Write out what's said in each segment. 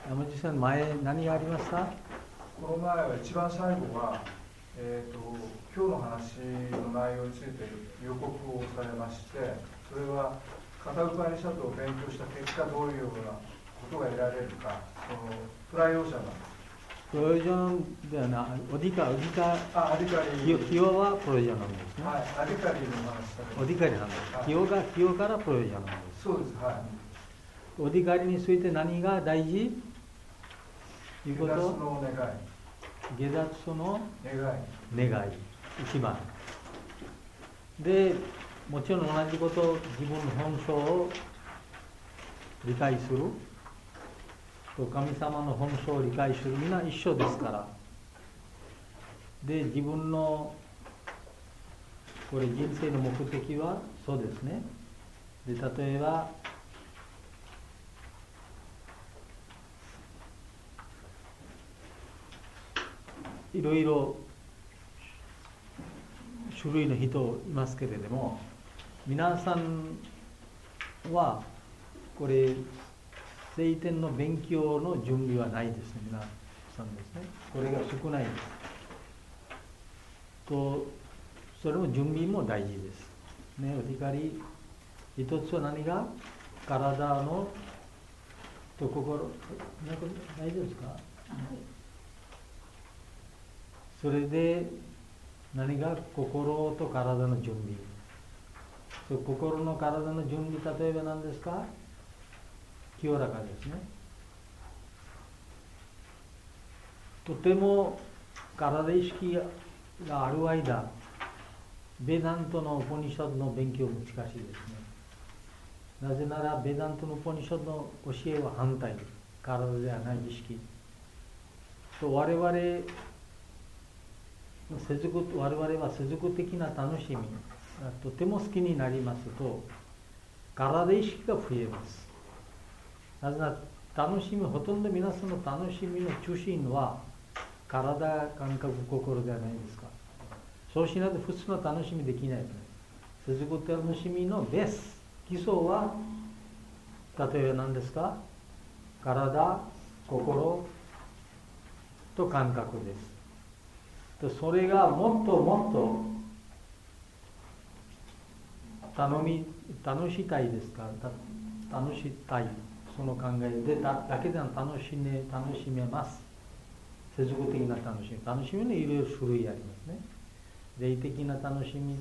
山地さん、前何がありました？ この前は一番最後が、今日の話の内容について予告をされまして、それは片ウパニシャドを勉強した結果どういうようなことが得られるか、そのプラヨージャナプロジョンではなく、オディカキヨはプロジョナムですね。 はい、アディカリの話されまオディカリなんです。キヨからプロジョナムです。 そうです、はい。 オディカリについて何が大事？ 下脱の願い。 下脱の願い。 一番。で、もちろん同じこと、自分の本性を理解する。と神様の本性を理解する。みんな一緒ですから。で、自分のこれ人生の目的はそうですね。で、例えば、いろいろ種類の人いますけれども、皆さんはこれ聖典の勉強の準備はないですね。皆さんですね。これが少ないです。とそれも準備も大事です。ね、お怒り一つは何が体のと心、大丈夫ですか？それで何が心と体の準備。心の体の準備、例えば何ですか？清らかですね。とても体意識がある間、ベダントのウパニシャドの勉強難しいですね。なぜならベダントのウパニシャドの教えは反対、体ではない意識。と我々は世俗的な楽しみがとても好きになりますと、体意識が増えます。なぜなら楽しみ、ほとんど皆さんの楽しみの中心は体、感覚、心ではないですか。そうしないと普通の楽しみできないですね。世俗楽しみのベース、基礎は例えば何ですか？体、心と感覚です。それがもっともっと楽したいですか？楽したい、その考えでだけでは楽しめます。世俗的な楽しみのいろいろ種類ありますね。霊的な楽しみ、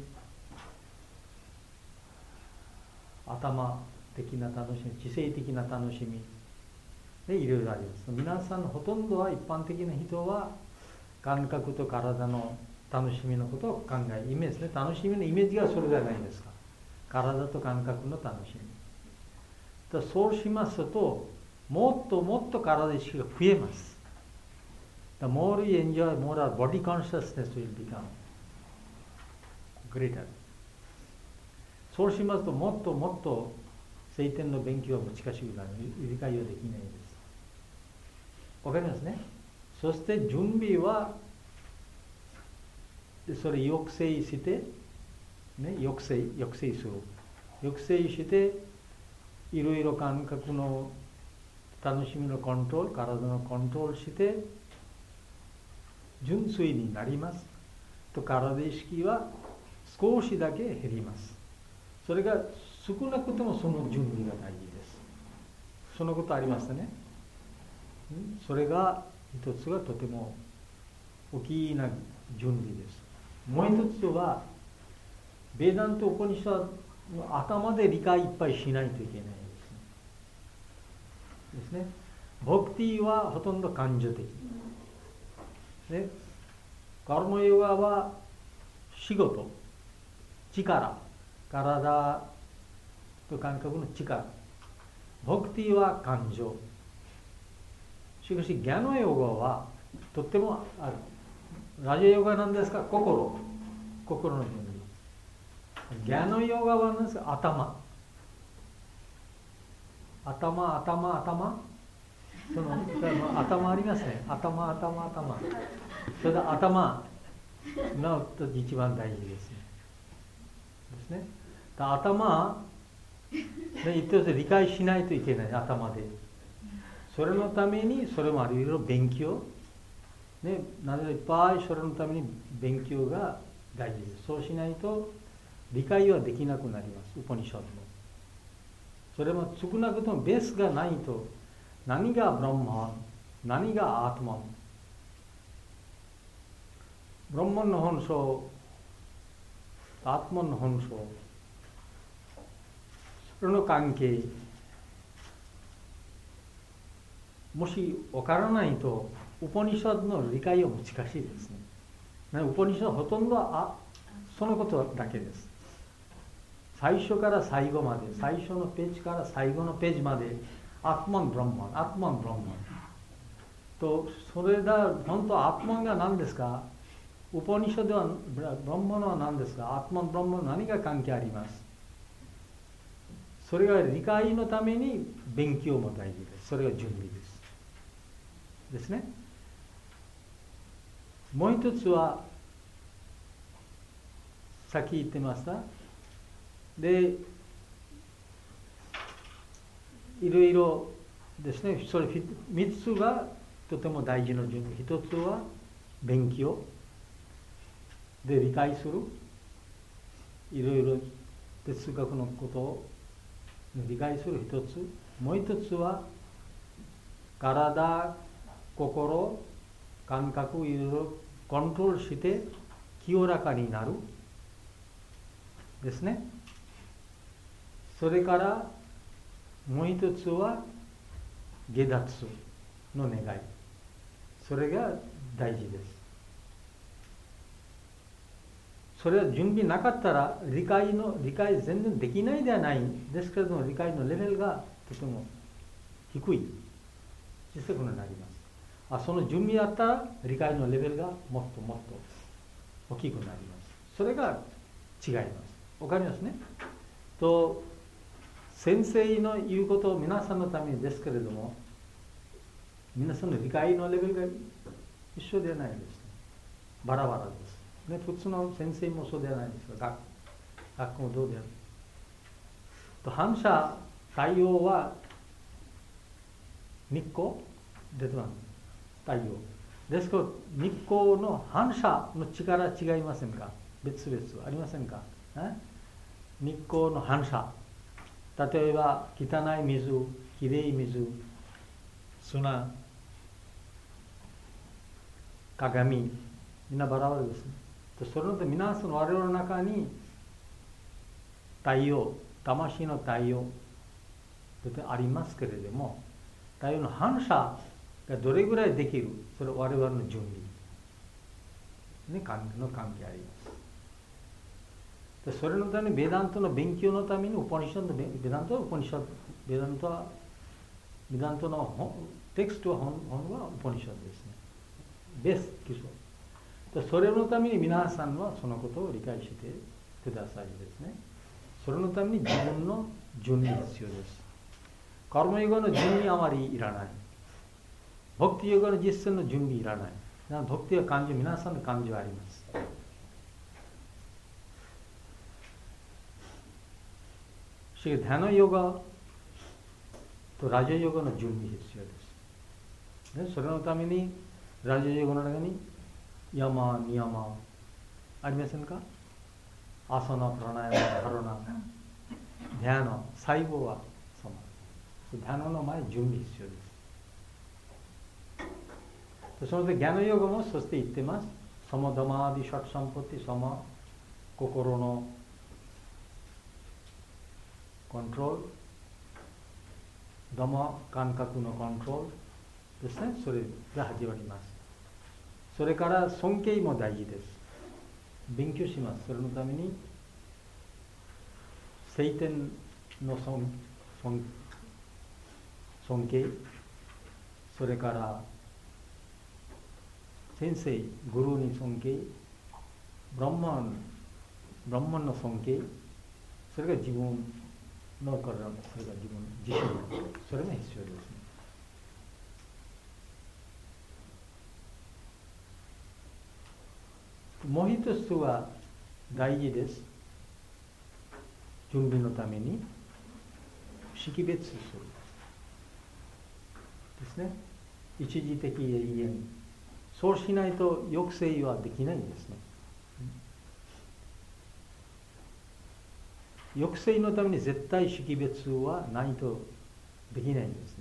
頭的な楽しみ、知性的な楽しみでいろいろあります。皆さんほとんどは一般的な人は感覚と体の楽しみのことを考え、イメージですね。楽しみのイメージがそれじゃないですか。体と感覚の楽しみ。そうしますと、もっともっと体意識が増えます。The more you enjoy, more our body consciousness will become greater. そうしますと、もっともっと聖典の勉強は難しくなる。理解はできないです。わかりますね。そして準備は、それ抑制して、ね、抑制する。抑制して、いろいろ感覚の楽しみのコントロール、体のコントロールして、純粋になります。と体意識は少しだけ減ります。それが少なくともその準備が大事です。そのことありましたね。それが一つがとても大きな準備です。もう一つは、ベダントウパニシャドの頭で理解いっぱいしないといけないですね。ボクティはほとんど感情的。で、カルマヨガは仕事、力、体と感覚の力。ボクティは感情。しかし、ギャノヨガはとってもある。ラジオヨガなんですか？心の準備。ギャノヨガは何ですか？頭。その頭ありますね。頭。それで頭の一番大事ですね。頭で一つ理解しないといけない、頭で。 それのためにそれもあるいろ勉強、ね、なぜいっぱいそれのために勉強が大事です。そうしないと理解はできなくなります。ウパニシャドもそれも少なくともベースがないと、何がブランマン、何がアートマン、ブランマンの本性、アートマンの本性、それの関係、もし分からないとウパニシャドの理解は難しいですね。ウパニシャドはほとんどはそのことだけです。最初から最後まで、最初のページから最後のページまでアートマンブランマン、アートマンブランマンと、それだ、本当アートマンが何ですか、ウパニシャドはブランマンは何ですか、アートマンブランマン何が関係あります。それが理解のために勉強も大事です。それが準備ですね。もう一つはさっき言ってました。で、いろいろですね、それ3つがとても大事な準備。1つは勉強で理解する、いろいろ哲学のことを理解する1つ。もう1つは体、心、感覚、いろいろコントロールして清らかになるですね。それからもう一つは下脱の願い、それが大事です。それは準備なかったら理解全然できないではないんですけれども、理解のレベルがとても低い、小さくなります。その準備あったら理解のレベルがもっともっと大きくなります。それが違います。わかりますね。と先生の言うことを皆さんのためにですけれども、皆さんの理解のレベルが一緒ではないです、ね。バラバラです。ね、普通の先生もそうではないですが、学校もどうであると、反射太陽は日光出てます。太陽ですから、日光の反射の力違いませんか。別々ありませんか。日光の反射、例えば汚い水、きれい水、砂、鏡、みんなバラバラですね。それの皆さんの我々の中に太陽、魂の太陽ありますけれども、太陽の反射がどれぐらいできる、それは我々の準備、ね、の関係あります。でそれのためにベダントの勉強のためにウパニシャドのベダントはウパニシャド、ベダントのテクストは本はウパニシャドですね。ベース基礎。それのために皆さんはそのことを理解してくださいですね。それのために自分の準備必要です。カルマヨガの準備あまりいらない。バクティヨガの実践の準備いらない。バクティは漢字、皆さんの漢字はあります。しかし、ダナヨガとラジャヨガの準備必要です。それのために、ラジャヨガの中にヤマ、ニヤマありませんか。アサナ、プラナヤマ、ハロナ、ディアナ、最後はサマ。ディアナの前に準備必要です。その時、ギャナヨガもそして言ってます。サマダマーディシャクサンポティ、サマ、心のコントロール、ダマ、感覚のコントロールですね。それが始まります。それから尊敬も大事です。勉強します。それのために聖典の尊敬、それから先生、グルーに尊敬、ブランマンの尊敬、それが自分の体、それが自分自身のこと、それが必要ですね。もう一つは大事です。準備のために識別する。 ですね。一時的永遠。そうしないと抑制はできないんですね。抑制のために絶対識別はないとできないんですね。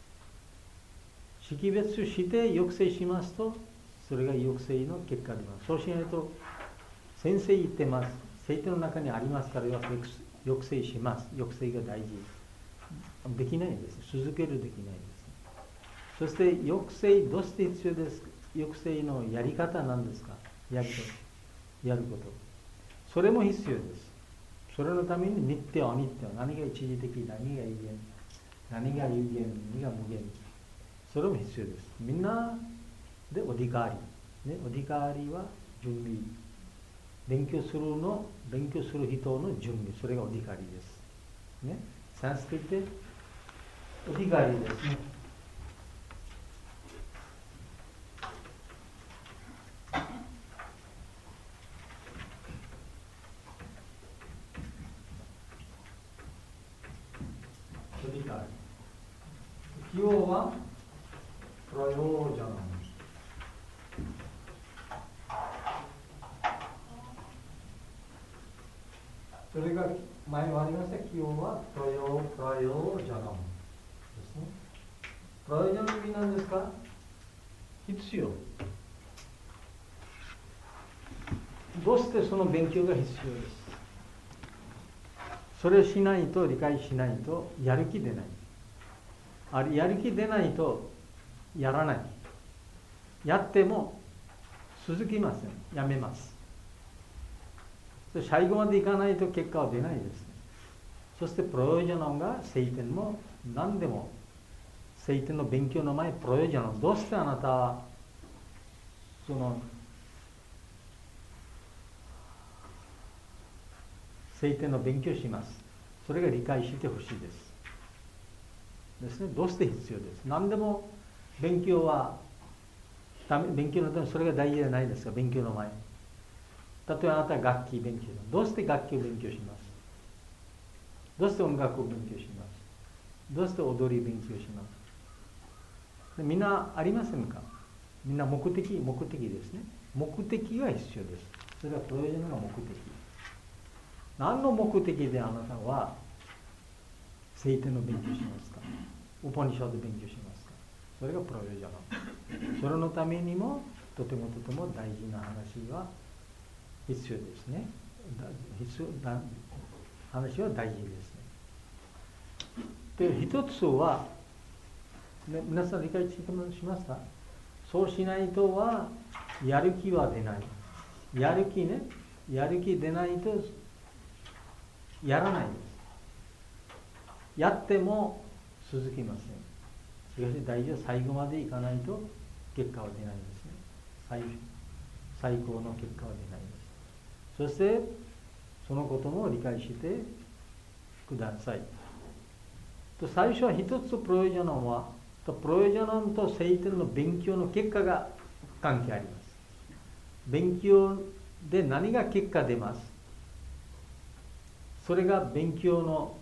識別して抑制しますと、それが抑制の結果でます。そうしないと、先生言ってます。聖典の中にありますから抑制します。抑制が大事。できないんです。続けるできないんです。そして抑制、どうして必要ですか。抑制のやり方なんですか。やること。それも必要です。それのためにニッテア、アニッテア、何が一時的、何が有限、何が有限、何が無限。それも必要です。みんなでオディカーリ。オディカーリは準備。勉強する人の準備。それがオディカーリです。ね、サンスクリットでオディカーリですね。オディカーリ。起用はプラヨージャナム。それが前もありました。起用はプラヨージャナムですね。プラヨージャナムなんですか。必要。どうしてその勉強が必要です。それをしないと、理解しないとやる気出ない。やる気出ないとやらない。やっても続きません。やめます。最後までいかないと結果は出ないですね。そしてプロヨジャナムが聖典も何でも聖典の勉強の前プロヨジャナム、どうしてあなたはその聖典の勉強します。それが理解してほしいですね。どうして必要です。何でも勉強のためそれが大事じゃないですか。勉強の前。例えばあなたは楽器勉強。どうして楽器を勉強します。どうして音楽を勉強します。どうして踊り勉強します。みんなありませんか。みんな目的ですね。目的が必要です。それはプロヨジャナムが目的。何の目的であなたは聖典の勉強しますか。ウパニシャド勉強しますか。それがプロヨジャナム。それのためにもとても大事な話は必要ですね。話は大事ですね。で、一つは、ね、皆さん理解しますか。そうしないとはやる気は出ない。やる気出ないとやらないです。やっても続きません。しかし大事は最後までいかないと結果は出ないですね。最高の結果は出ないです。そしてそのことも理解してください。最初は一つプロヨジャナムは、プロヨジャナムと聖典の勉強の結果が関係あります。勉強で何が結果出ます。それが勉強の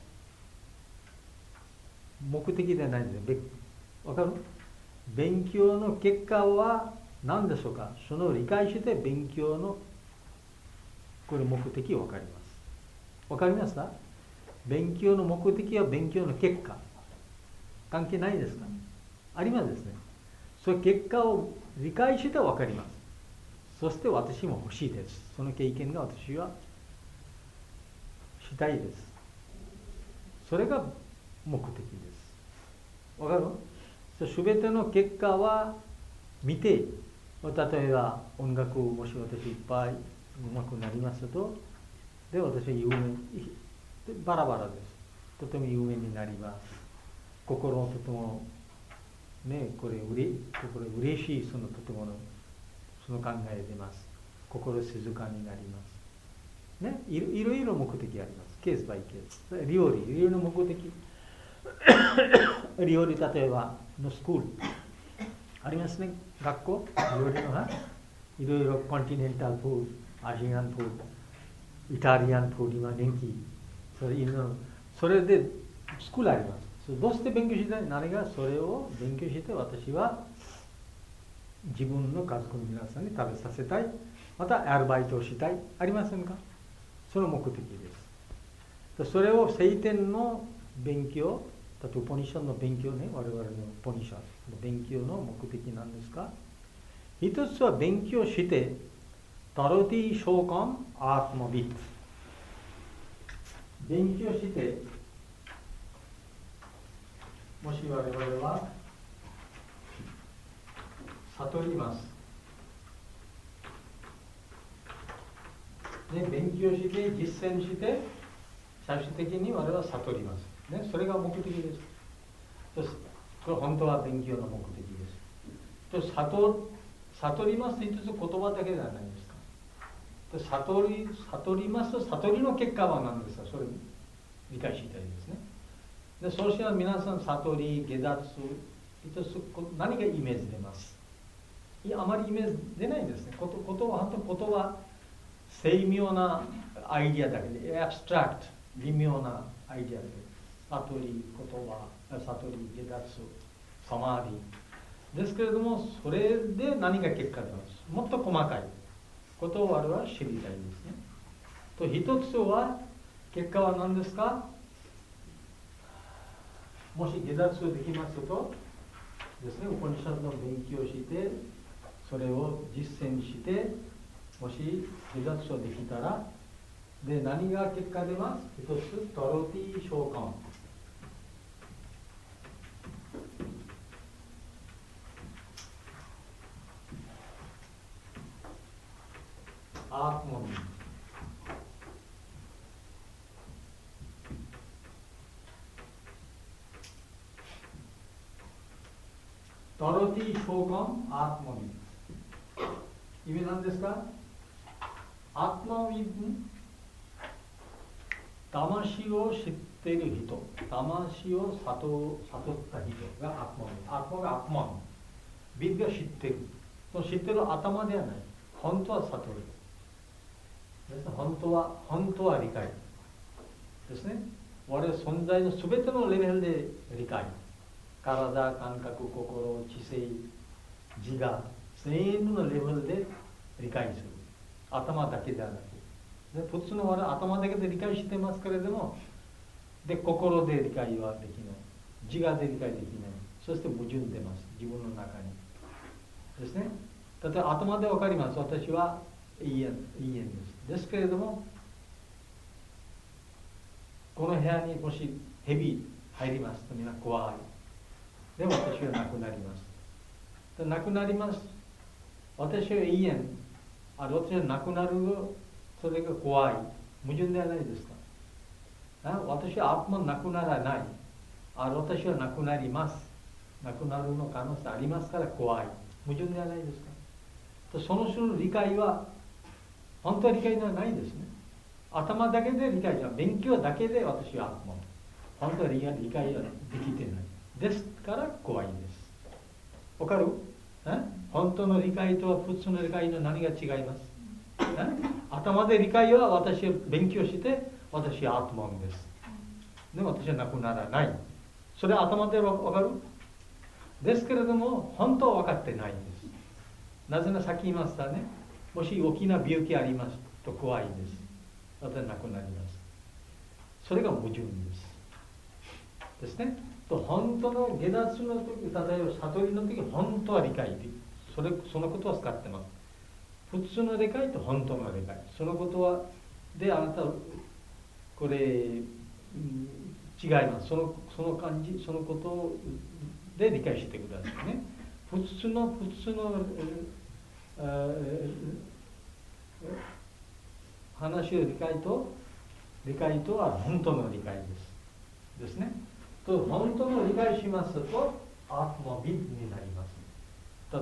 目的ではないんです。わかる？勉強の結果は何でしょうか。その理解して勉強のこれ目的わかります。わかりますか？勉強の目的は勉強の結果。関係ないですか？ありますですね。その結果を理解してわかります。そして私も欲しいです。その経験が私はしたいです。それが目的です。わかる？すべての結果は見て、例えば音楽をもし私いっぱいうまくなりますと、で私は有名、バラバラです。とても有名になります。心とてもね、これ嬉しい、そのとてものその考え出ます。心静かになります。ね、いろいろ目的あります。ケースバイケース。料理、いろいろ目的。料理、例えばのスクールありますね。学校、料理のいろいろコンティネンタルフード、アジアンフード、イタリアンフード、今人気。それでスクールあります。 どうして勉強したい？何がそれを勉強して私は自分の家族の皆さんに食べさせたい、またアルバイトをしたい、ありませんか？その目的です。それを聖典の勉強、例えばウポニシャンの勉強ね、我々のウポニシャンの勉強の目的なんですか？一つは勉強して、タロティショーカンアートマビット。勉強して、もし我々は悟ります。で、勉強して、実践して、最終的に我々は悟ります。ね、それが目的です。これ本当は勉強の目的です。悟りますと一つ言葉だけではないですか。悟りますと、悟りの結果は何ですか？それ理解したいですね。で、そうしたら皆さん、悟り、下脱、一つ何がイメージ出ます？あまりイメージ出ないんですね。ことは精妙なアイディアだけで、アブストラクト、微妙なアイディアで、悟り、悟り、下脱、サマーディ。ですけれども、それで何が結果出ます？もっと細かいことを我々は知りたいですね。と、一つは、結果は何ですか？もし下脱できますとですね、ウポニシャドの勉強して、それを実践して、もし下脱できたら、で、何が結果出ます？一つ、トロティ召喚。アーモニー。トロティ召喚アーモニー。意味なんですか？アーマウィン、魂を知っている人、魂を悟った人がアーマウィン。アーマがアーマン。ビッが知っている。その知っている頭ではない。本当は悟り。本当は理解ですね。我々存在のすべてのレベルで理解。体、感覚、心、知性、自我、全部のレベルで理解する。頭だけではなく。で、普通の我々頭だけで理解してますけれども、で、心で理解はできない。自我で理解できない。そして矛盾出ます。自分の中に。ですね。例えば頭でわかります。私はいい縁です。ですけれども、この部屋にもし蛇入りますとみんな怖い。でも私はなくなります。で、なくなります。私はいい縁。私はなくなる。それが怖い。矛盾ではないですか。私はアートマンなくならない。私はなくなります。なくなるの可能性ありますから怖い。矛盾ではないですか。その種の理解は本当は理解ではないですね。頭だけで理解じゃ、勉強だけで私はアートマン。本当は理解はできてない。ですから怖いです。わかる？本当の理解とは普通の理解の何が違います？頭で理解は私は勉強して私はアートマンです。でも私はなくならない。それは頭でわかる？ですけれども本当は分かってないんです。なぜならさっき言いましたね。もし大きな病気ありますと怖いです。私はなくなります。それが矛盾です。ですね。と本当の下脱の時、例えば悟りの時、本当は理解できる。そのことは使ってます。普通の理解と本当の理解。そのことは、で、あなた、これ、違います。その感じ、そのことで理解してくださいね。普通の話を理解とは本当の理解です。ですね。と本当の理解しますと、アートマビッになります。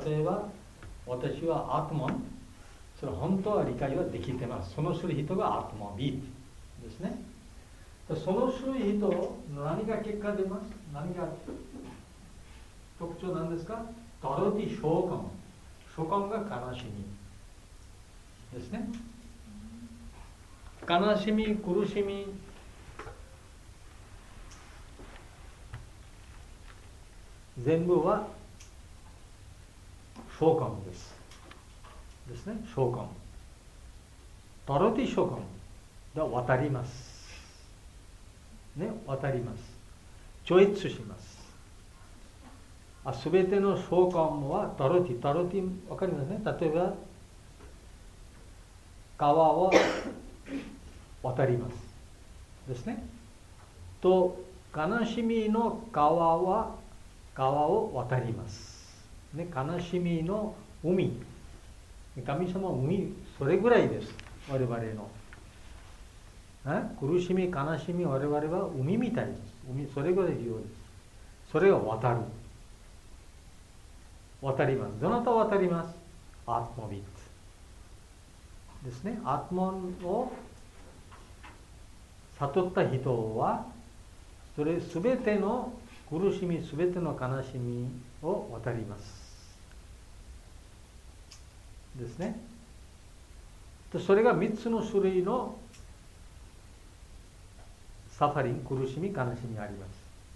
例えば、私はアートマン、それ本当は理解はできてます。その種類人がアートマビッですね。その種類人、何が結果出ます？何が特徴なんですか？トロティ召喚。召喚が悲しみですね。悲しみ、苦しみ、 全部は召喚ですね。召喚。タロティ召喚で渡ります。ね、渡ります。超越します。すべての召喚はタロティわかりますね。例えば川を渡りますですね。と悲しみの川を渡ります、ね、悲しみの海、神様は海、それぐらいです。我々の苦しみ悲しみ、我々は海みたいです。海、それぐらい重要です。それが渡ります。どなた渡ります？アートマビットですね。アートマンを悟った人はそれすべての苦しみ、すべての悲しみを渡りますですね。それが3つの種類のサファリン、苦しみ、悲しみあります。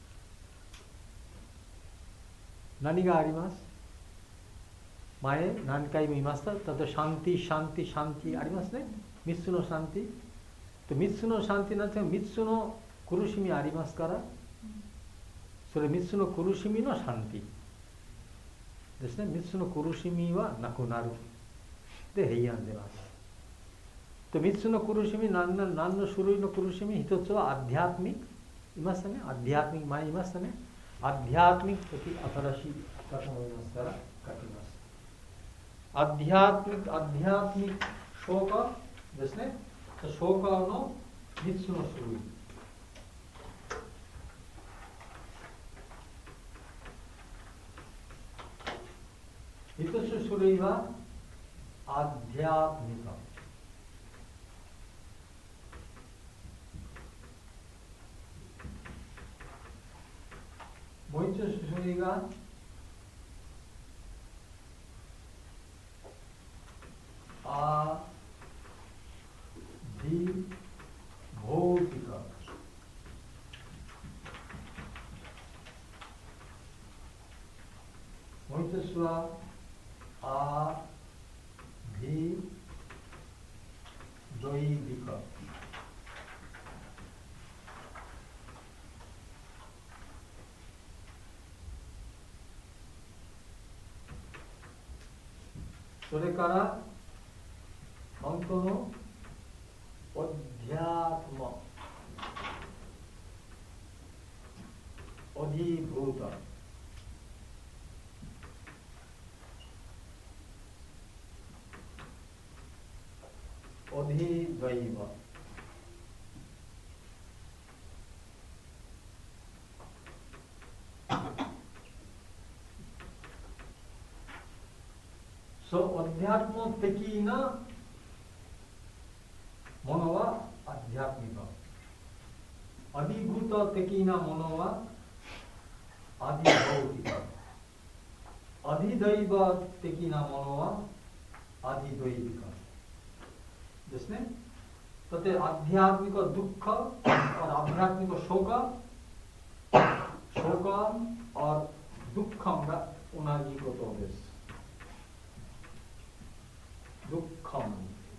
何があります？前何回も言いました。例えばシャンティありますね。3つのシャンティ。3つのシャンティなんて3つの苦しみありますから、それ3つの苦しみのシャンティですね。3つの苦しみはなくなる。で、平安出ます。3つの苦しみ、何の種類の苦しみ？1つはアディアトミック。いましたね。アディアトミック、前言いましたね。アディアトミックとき新しい方もいますから書きます。アディアトミック消化ですね。消化の3つの種類。一つ種類はアディアトミカ。もう一つ種類がアディボーティカ。もう一つはアディドイビカ。それから本当のオディアートマ、オディブータ、オディドイバ。アディアトマ的なものはアディアトミカ。アディブータ的なものはアディボーティカ。アディダイバー的なものはアディドイビカですね。例えばアディアトミカドゥッカ、アディアトミカショカऔर दुखが同じことです。ドゥッカム。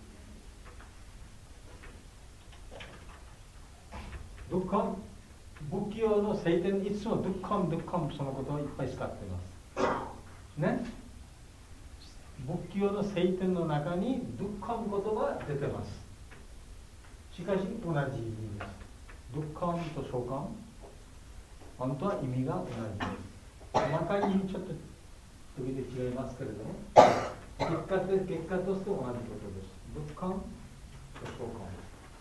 ドゥッカム、仏教の聖典いつもドゥッカムそのことをいっぱい使ってますね。仏教の聖典の中にドゥッカム言葉が出てます。しかし同じ意味です。ドゥッカムと召喚、本当は意味が同じです。細かい意味ちょっと時々違いますけれども、結果として同じことです。ドゥッカムと召喚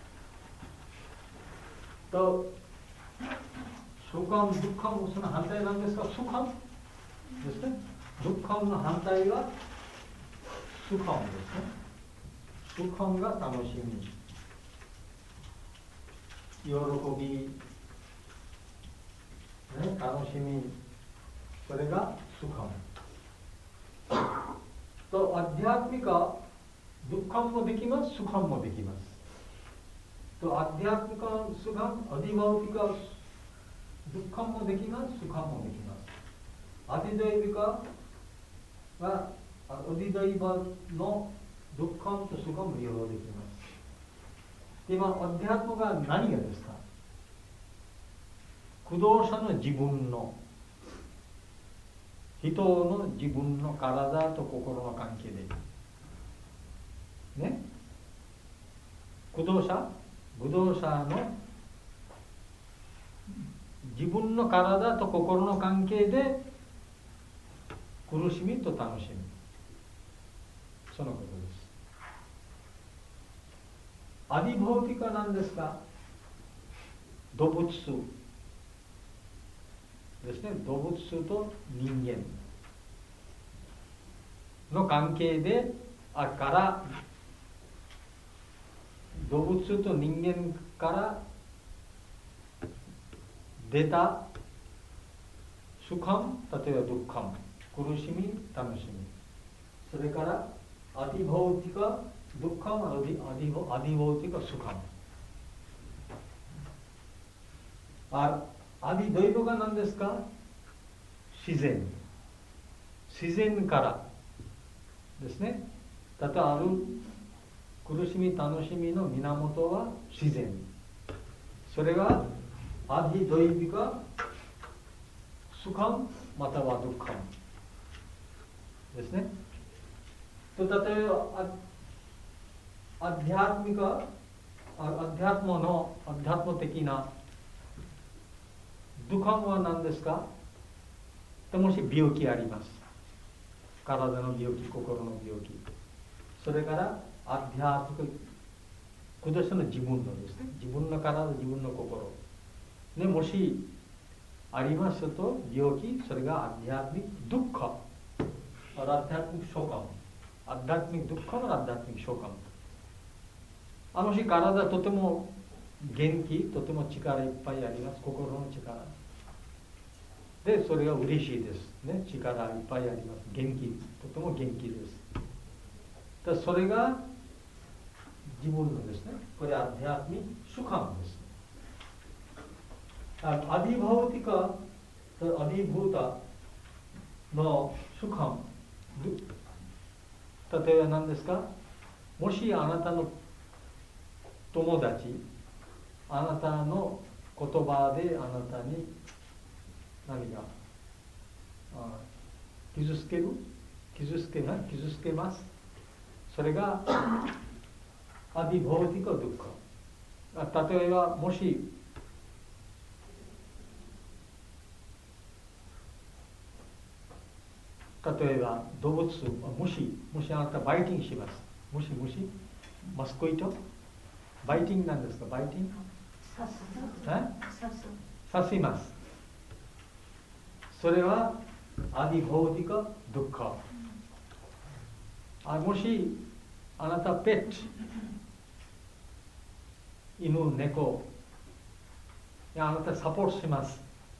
と、召喚、ドゥッカム、その反対なんですが、スカムですね。ドゥッカムの反対はスカムですね。スカムが楽しみ、喜び、楽しみ、それがスカム。と、アディアトミカ、ドゥッカムもできます、スカムもできます。と、アディアトミカ、スカム、アディバウティカ、ドゥッカムもできます、スカムもできます。 アディドイビカはアディドイバのドッカンとスカも利用できます。今、アディハトが何がですか？駆動者の自分の人の自分の体と心の関係でね、駆動者の自分の体と心の関係で苦しみと楽しみ、そのことです。アディボーティカなんですか？動物数ですね。動物数と人間の関係でから動物数と人間から出たスカム、例えばドッカム、苦しみ、楽しみ、それからアディボーティカ、ドッカム、アディボーティカ、スカム。アディドイブが何ですか？自然。自然からですね。例えばある苦しみ、楽しみの源は自然。それがアディドイビカ、スカム、またはドッカムですね。と例えばアディハトミカ、アディハトモ的なドゥカムは何ですか？もし病気あります。体の病気、心の病気。それからアディハトミカ、今年の自分のですね、自分の体、自分の心。ね、もしありますと病気、それがアディハトミックドゥッカ、アディハトミックショカム。アディハトミックドゥッカム、アディハトミックショカム。もし体とても元気、とても力いっぱいあります、心の力。で、それが嬉しいです。ね、力いっぱいあります。元気、とても元気です。でそれが自分のですね、これアディハトミックシュカムです。アディバウティカ、アディブータのシュカム。例えば何ですか？もしあなたの友達、あなたの言葉であなたに何か傷つけます。それがアディボーティカドゥッカ。例えばもし例えば動物、もしあなたバイティングします。もしマスコイトバイティングなんですか？バイティング刺します。それはアディボーティカドゥッカ。もしあなたペット、犬、猫、あなたサポートします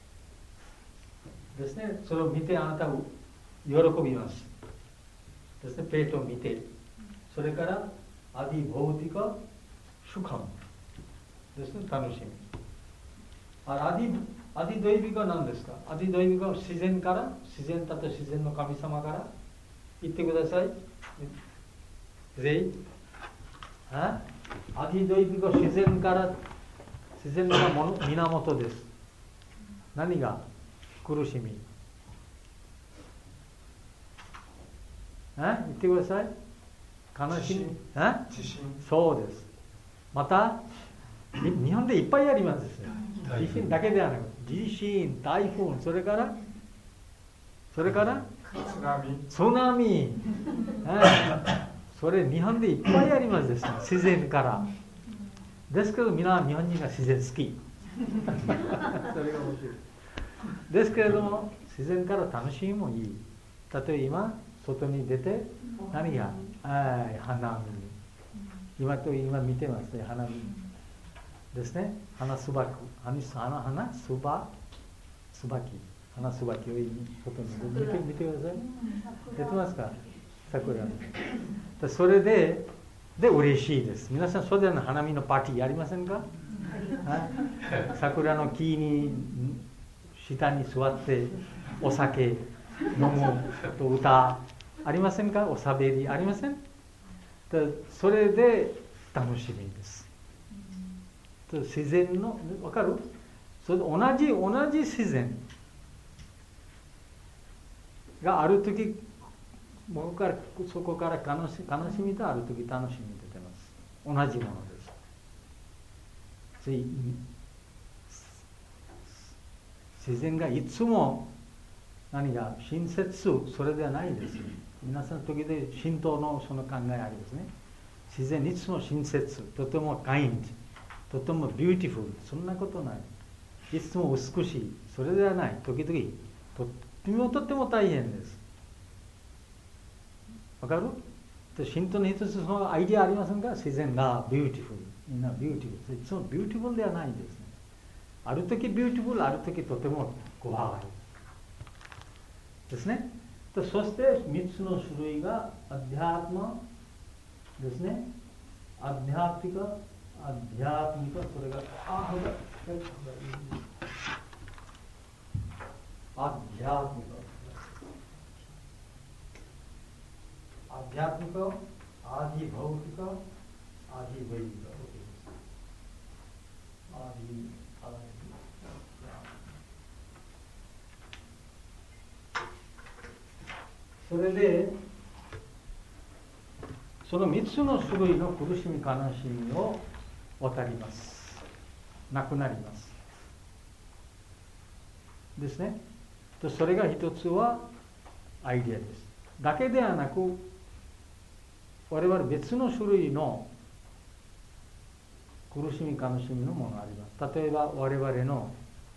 ですね。それを見てあなたを喜びますですね。ペットを見て、それからアディボーティカシュカムですね。楽しみ。アディドイビカは何ですか？アディドイビカは自然から、自然だと自然の神様から言ってください。全員。アディドイビカは自然から、自然の源です。何が？苦しみ。言ってください。悲しみ。 地震。 そうです。また日本でいっぱいありますですね。地震だけではなく、地震、台風、それから津波、それ日本でいっぱいありますですね。自然から。ですけど皆日本人が自然好き。それが面白い。ですけれども自然から楽しみもいい。例えば今外に出て何が花見。今見てますね、花見ですね。花すばきを見てください。出てますか？桜。それで嬉しいです。皆さんそれぞれの花見のパーティーやりませんか？桜の木に下に座ってお酒飲むと歌ありませんか？おしゃべりありません？それで楽しみです。自然の分かる？それ同じ自然がある時僕からそこから悲しみとある時楽しみ出てます。同じものです。自然がいつも何が親切それではないです。皆さん時々神道のその考えありますね。自然いつも親切、とてもカインド、とてもビューティフル、そんなことない。いつも美しい、それではない。時々とっても大変です。わかる？神道の一つそのアイデアありませんか？自然がビューティフル、みんなビューティフル。いつもビューティフルではないですね。ある時ビューティフル、ある時とても怖いですね。そして3つの種類がアディャートマですね。アディャーティカ、それがアディャーティカ、アディバウティカ、アディベイティカ。それでその3つの種類の苦しみ悲しみを渡ります。なくなります。ですね。それが一つはアイデアです。だけではなく我々別の種類の苦しみ悲しみのものがあります。例えば我々の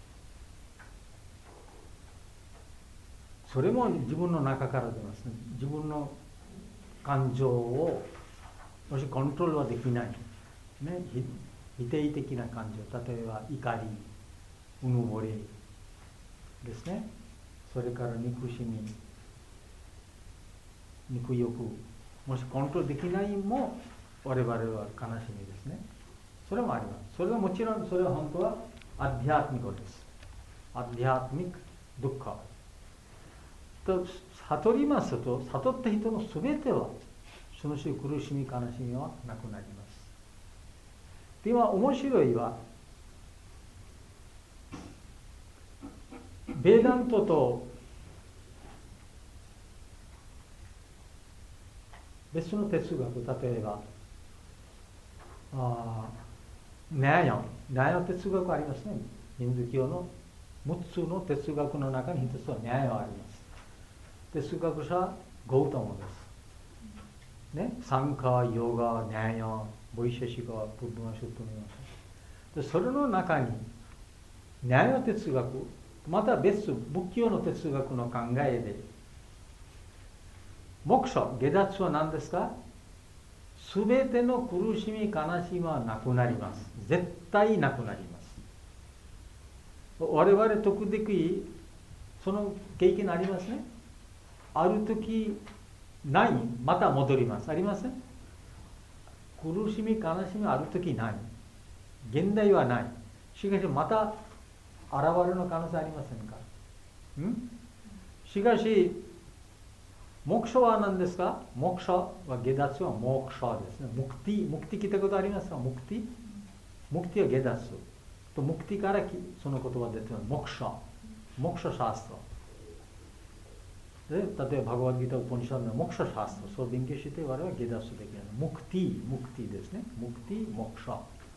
それも自分の中から出ますね。自分の感情をもしコントロールはできない、ね、否定的な感情、例えば怒り、うぬぼれですね。それから憎しみ、憎欲、もしコントロールできないも我々は悲しみですね。それもあります。それはもちろんそれは本当はアディアトミコです。アディアトミックドッカと悟りますと、悟った人のすべてはその苦しみ悲しみはなくなります。では面白いはベーダントと別の哲学、例えばニャヤ哲学ありますね。ヒンドゥー教の6つの哲学の中に一つはニャヤはあります。哲学者ゴータマです。ね、サンカ、ヨガ、ニャヤ、ボイシェシカ、ブッダマシュットのそれの中にニャヤ哲学、また別仏教の哲学の考えでモクシャ、下脱は何ですか？すべての苦しみ悲しみはなくなります。絶対なくなります。我々時々その経験ありますね。ある時ない、また戻ります。ありません？苦しみ悲しみある時ない。現代はない。しかしまた現れる可能性ありませんか？しかしモクシャは何ですか？モクシャは下脱はモクシャですね。ムクティ聞いたことありますか？ムクティは下脱とムクティからその言葉出てます。モクシャシャストで、例えばバガバッドギータ・ウポニシャドのモクシャシャスト、そう勉強して我々は下脱できない。ムクティですね。ムクティ、モクシ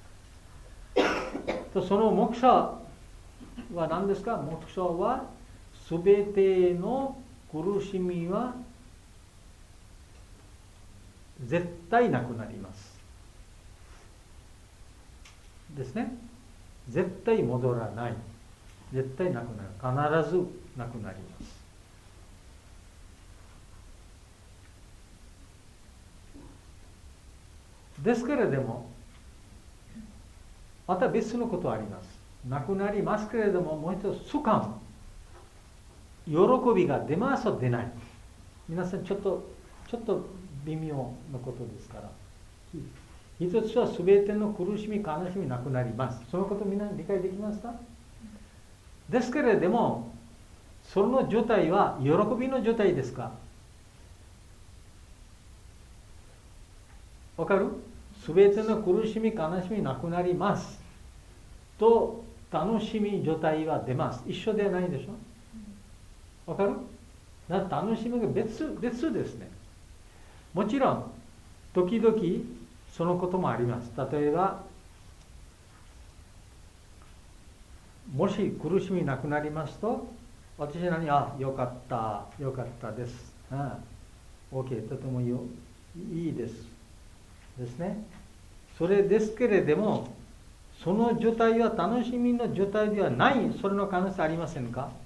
ャとそのモクシャは何ですか？モクシャはすべての苦しみは絶対なくなりますですね。絶対戻らない、絶対なくなる、必ずなくなります。ですけれどもまた別のことあります。なくなりますけれども、もう一つ主観、喜びが出ますと出ない。皆さんちょっと微妙なことですから。一つは全ての苦しみ悲しみなくなります。そのことみんな理解できますか？ですけれどもその状態は喜びの状態ですか？わかる？すべての苦しみ、悲しみなくなりますと楽しみ状態は出ます。一緒ではないでしょ。わかる？だから楽しみが別ですね。もちろん時々そのこともあります。例えばもし苦しみなくなりますと、私よかったです。OK、とてもいいです。ですね。それですけれども、その状態は楽しみの状態ではない、それの可能性ありませんか？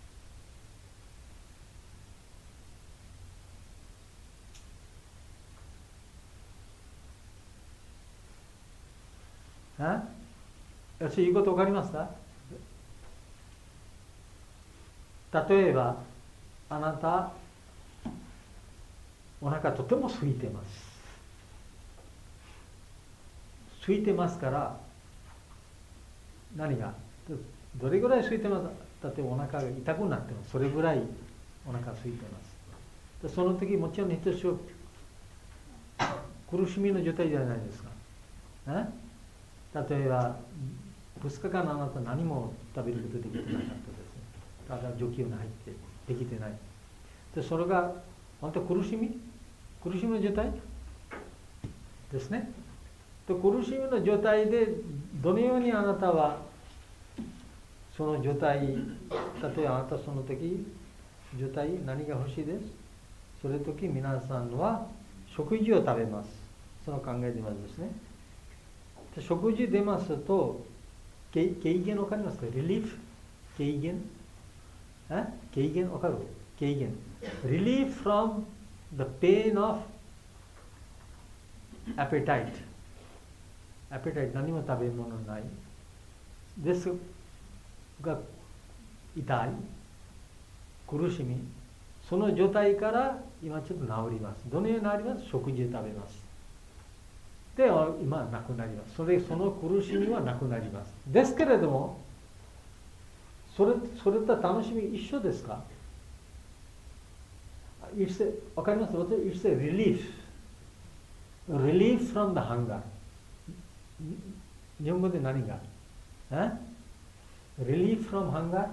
私言うことわかりますか？例えばあなたお腹とても空いてます。空いてますから何がどれぐらい空いてます？だってお腹が痛くなってます。それぐらいお腹空いてます。その時もちろん一つ苦しみの状態じゃないですか。例えば2日間あなた何も食べることできてなかったですね。ただ除菌が入ってできてない。でそれが本当苦しみの状態ですね。で苦しみの状態でどのようにあなたはその状態、例えばあなたその時状態何が欲しいです？その時皆さんは食事を食べます。その考えでますですね。で食事出ますと軽減わかりますか？リリーフ軽減軽減わかる？軽減 Relief from the pain of appetite 何も食べ物ないですが痛い苦しみその状態から今ちょっと治ります。どのようになります？食事を食べます。で今なくなります。その苦しみはなくなります。ですけれどもそれと楽しみ一緒ですか？わかります？ It's a relief from the hunger。 日本語で何がrelief from hunger。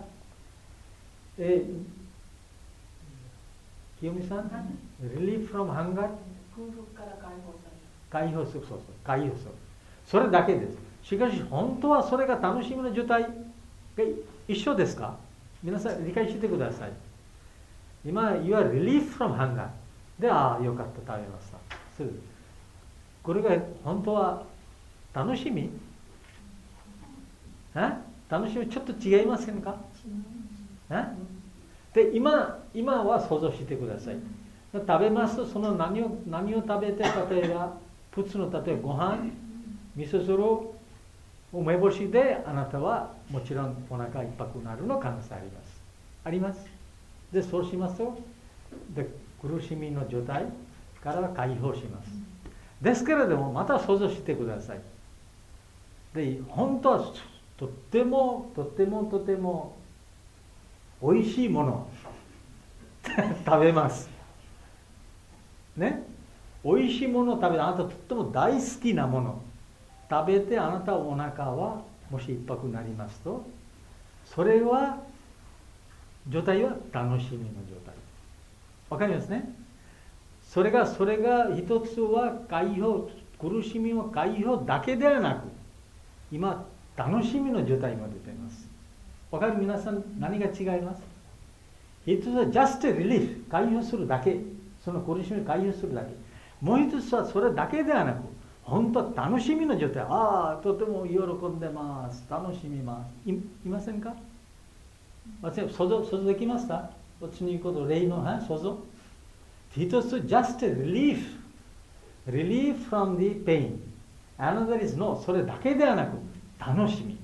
清美さん relief from hunger 空腹から解放する。解放する。それだけです。しかし本当はそれが楽しみの状態が一緒ですか？皆さん理解してください。今、you are relief from hunger で、よかった、食べました。これが本当は楽しみ？楽しみちょっと違いませんか？で、今は想像してください。食べますと、その何を食べて、例えば、普通の例えばご飯、味噌汁、梅干しで、あなたはもちろんお腹いっぱくなるの可能性あります。あります。で、そうしますと、苦しみの状態から解放します。ですけれども、また想像してください。で、本当はとってもおいしいものを食べます。ね。おいしいものを食べて、あなたとっても大好きなもの食べて、あなたお腹はもしいっぱくなりますと、それは状態は楽しみの状態。わかりますね。それが一つは解放、苦しみの解放だけではなく、今楽しみの状態が出ています。わかる？皆さん何が違います？一つは just a relief 解放するだけ、その苦しみを解放するだけ。もう一つはそれだけではなく、本当楽しみの状態。とても喜んでます。楽しみます。いませんか？想像できますか？私の言うこと、例の想像。一つ just a relief from the pain。 Another is no、 それだけではなく楽しみ、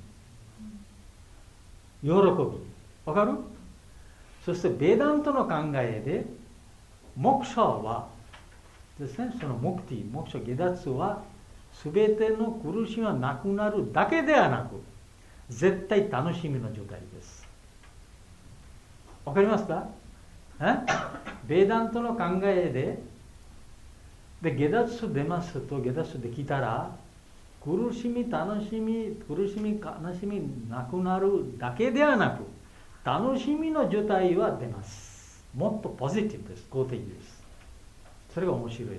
喜び。わかる？そしてベダントの考えでモクシャはですね、そのモクティ、モクシャ下脱は全ての苦しみがなくなるだけではなく、絶対楽しみの状態です。 わかりますか？ベーダントの考えで下脱出ますと、下脱出できたら苦しみ楽しみ悲しみなくなるだけではなく、楽しみの状態は出ます。もっとポジティブです。肯定的です。それが面白いです。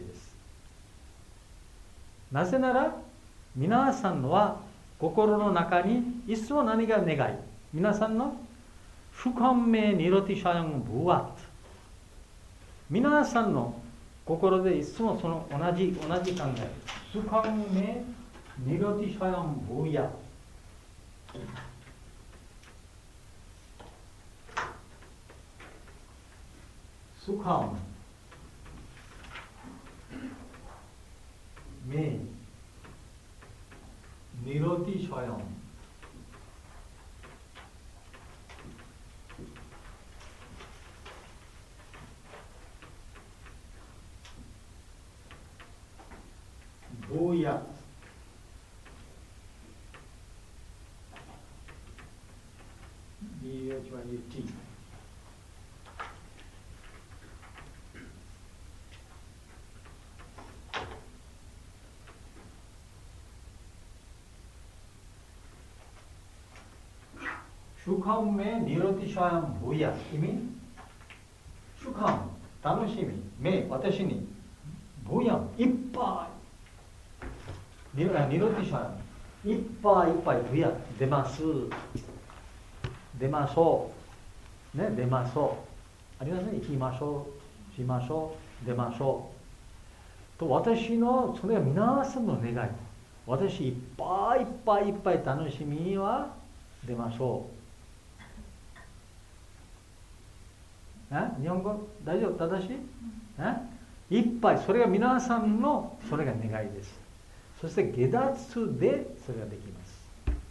なぜなら皆さんは心の中にいつも何が願い、皆さんの不完明ニロティシャヤンブワット、皆さんの心でいつもその同じ考え、不完明ニロティシャヤンブヤ、スカムメニロティシャヤンボーヤ、BHYUT、主観名ニロティシャヤンボーヤ、意味主観、楽しみ、名、私にボーヤン、いっぱいニロティシャヤン、いっぱいいっぱいボーヤ、出ます、出ましょう、ね、出ましょう、ありますね、行きましょう、しましょう、出ましょうと、私のそれは皆さんの願い、私いっぱいいっぱいいっぱい楽しみは出ましょう。日本語大丈夫？正しい？いっぱい、それが皆さんのそれが願いです。そして下脱でそれができます。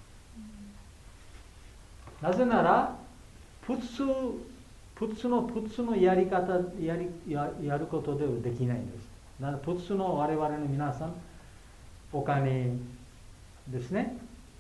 なぜなら普通のやり方やることではできないんです。普通の我々の皆さん、お金ですね、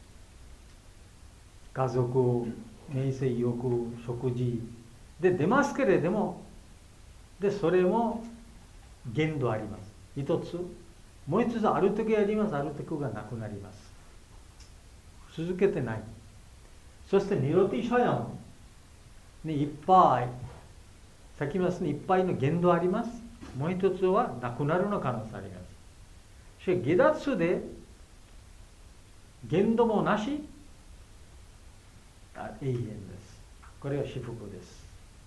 家族、名声欲、食事で出ますけれども、でそれも限度あります。一つ、もう一つある時あります、ある時がなくなります。続けてない。そしてニロティシャヤンにいっぱい、さっき言いますね、いっぱいの限度あります。もう一つはなくなるの可能性あります。しかし下脱で限度もなし、永遠です。これは至福です。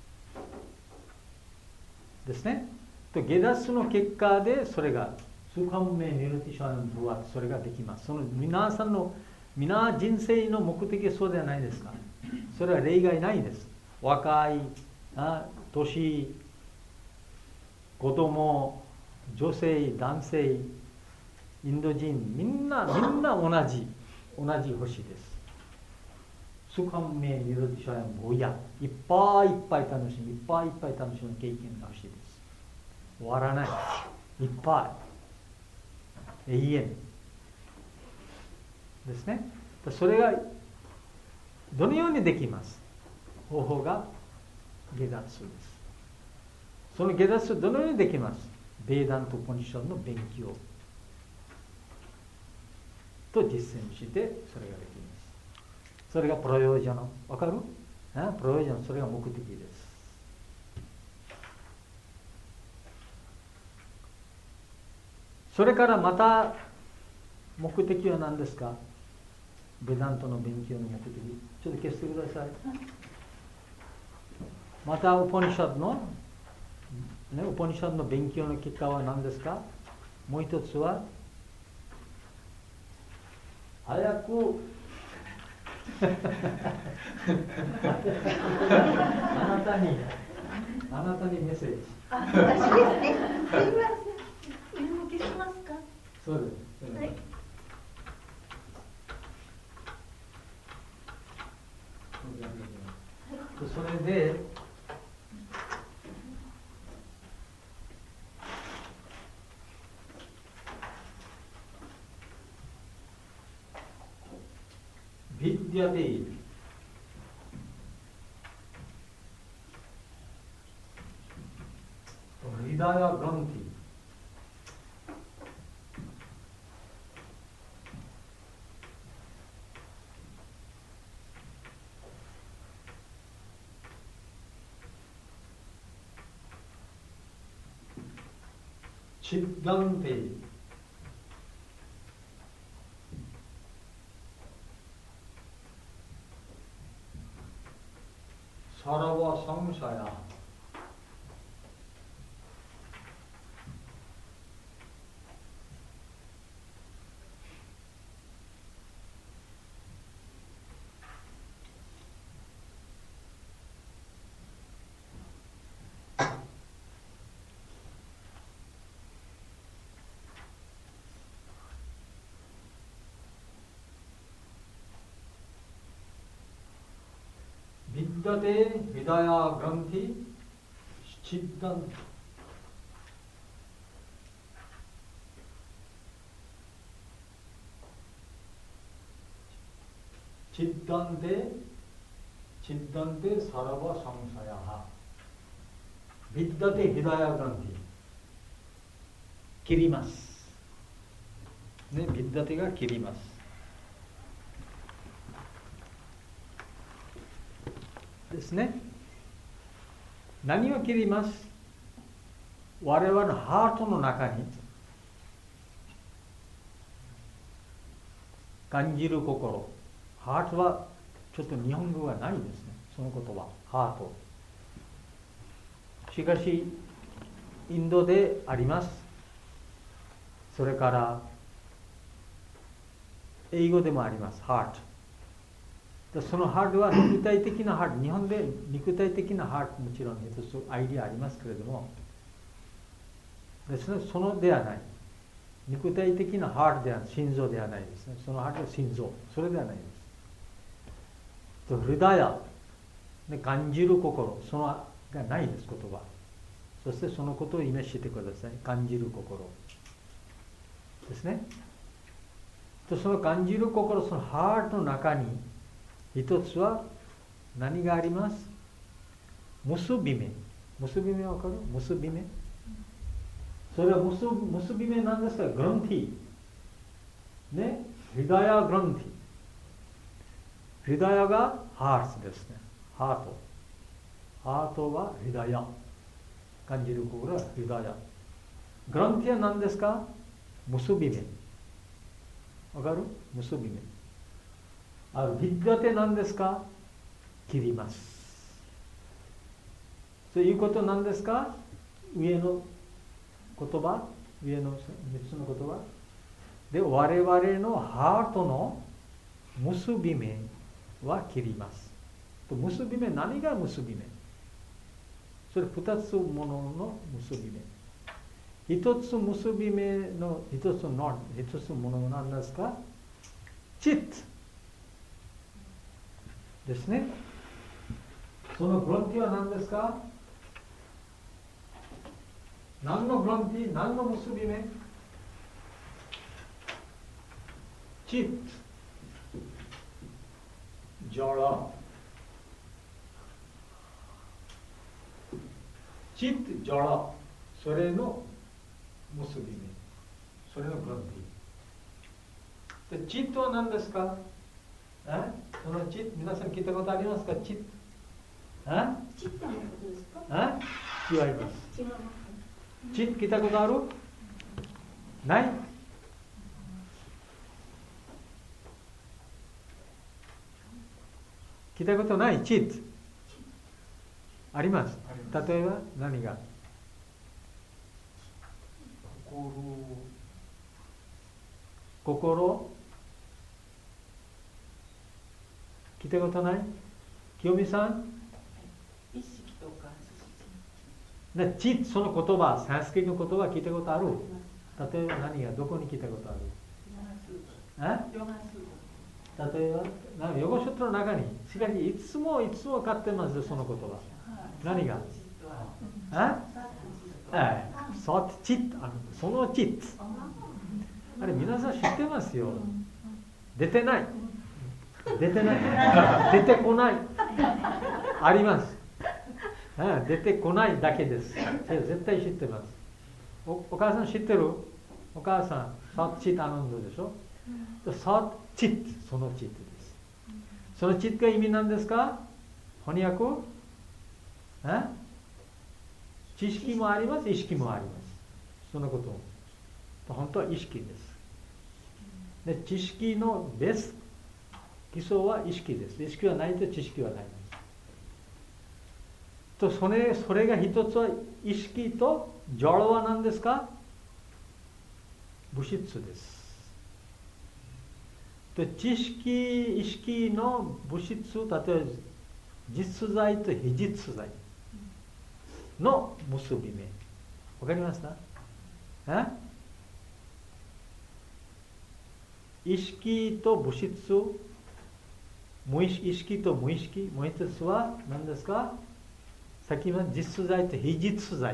ですね。と下脱の結果でそれがスカムメニロティシャンブワット、それができます。その皆さんの人生の目的はそうではないですか。それは例外ないです。若い、年、子供、女性、男性、インド人、みんな同じ星です。スカムメニロティシャンブワット、いっぱいいっぱい楽しみ、いっぱいいっぱい楽しむ経験が欲しいです。終わらない。いっぱい。永遠。ですね。それがどのようにできます？方法が下脱です。その下脱どのようにできます？ベーダント・ウパニシャドの勉強と実践してそれができます。それがプロヨージャの、わかる？プロヨージャのそれが目的です。それからまた目的は何ですか？ベダントの勉強の目的。ちょっと消してください。またウパニシャドの、ウパニシャドの勉強の結果は何ですか？もう一つは早くあなたにメッセージ。 私ですね。すみません。メモ消しますか？ そうです。 はい。 それでビッディアデイダヤグランティ。チッダンティ。サラバサムシャヤ。ビッダテヒダヤグランティチッダンテ。チッダンテサラバサムサヤハ。ビッダテヒダヤグランティ。切ります。ね、ビッダテが切ります。ですね。何を切ります？我々のハートの中に感じる心。ハートはちょっと日本語がないですね。その言葉、ハート。しかしインドであります。それから英語でもあります。ハート。そのハートは肉体的なハート、日本で肉体的なハートもちろん一つアイディアありますけれども、ですね、そのではない。肉体的なハートではない、心臓ではないですね。そのハートは心臓、それではないです。と、ヒダヤ、感じる心、そのがないです、言葉。そしてそのことをイメージしてください。感じる心ですね。と、その感じる心、そのハートの中に一つは何があります？結び目。結び目わかる？結び目。それは結び目なんですか？グランティ。ね。ヒダヤグランティ。ヒダヤがハーツですね。ハート。ハートはヒダヤ。感じる心はヒダヤ。グランティは何ですか？結び目。わかる？結び目。ビッダテ何ですか？切ります。ということなんですか？上の言葉、上の3つの言葉で、我々のハートの結び目は切ります。と、結び目、何が結び目？それ2つものの結び目。一つ結び目の一つのものなんですか？チットですね。そのグランティは何ですか？何のグランティ？何の結び目？チット、ジャラ、チット、ジャラ、それの結び目、それのグランティ。で、チットは何ですか？そのチット、皆さん聞いたことありますか？チット。 チットのことですか？ 違います。 違います。 チット聞いたことある？ない？聞いたことない？チットあります。例えば何が？心。聞いたことない？清美さん？ 意識とか。 チット、その言葉、サンスクリットの言葉聞いたことある？例えば何が？どこに聞いたことある？例えば、ヨガシュトラの中に、しかしいつも買ってますよ、その言葉。何が？チット、そのチット。あれ、皆さん知ってますよ。出てない。出てこない。あります。 出てこないだけです。絶対知ってます。お母さん知ってる？お母さん、サッチッアナンドでしょ。サッチッ、そのチッです。そのチッが意味なんですか？翻訳？知識もあります、意識もあります。そのこと。本当は意識です。で、知識のベース、基礎は意識です。意識はないと知識はないです。とそれが一つは意識とジャラは何ですか？物質です。と知識、意識の物質、例えば実在と非実在の結び目。わかりますか？意識と物質、意識と無意識、もう一つは何ですか？先は実在と非実在。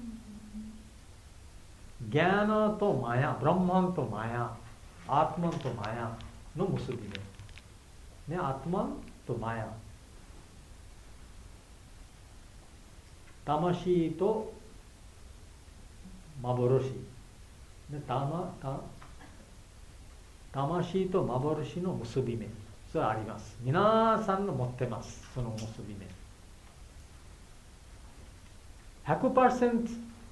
ギャーナとマヤ、ブランマンとマヤ、アートマンとマヤの結び目。アートマンとマヤ。魂と幻。魂と幻の結び目。それはあります。皆さんの持ってます。その結び目。100%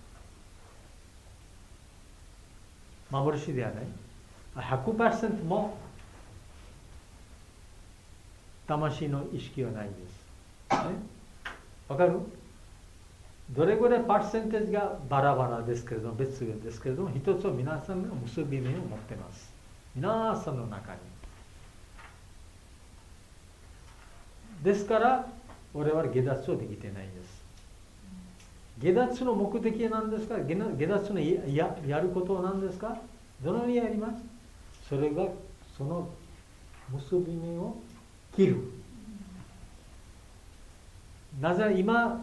幻ではない。100% も魂の意識はないです。わかる？どれぐらいパーセンテージがバラバラですけれども、別ですけれども、一つは皆さんの結び目を持っています。皆さんの中に。ですから、我々下脱をできてないんです。下脱の目的は何ですか？下脱の やることは何ですか？どのようにやります？それが、その結び目を切る。なぜ今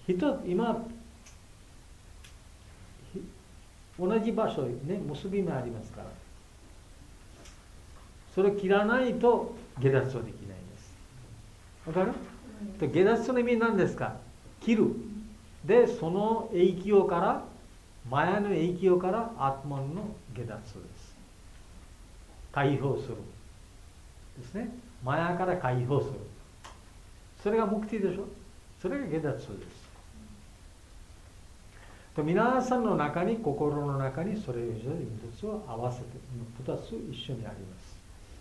同じ場所にね、結び目ありますから。それを切らないと下脱はできないんです。わかる？下脱の意味何ですか？切る。で、その影響から、マヤの影響からアートマンの下脱です。解放する。ですね。マヤから解放する。それが目的でしょ。それが下脱です。皆さんの中に、心の中にそれ以上に2つを合わせて、2つ一緒にあります。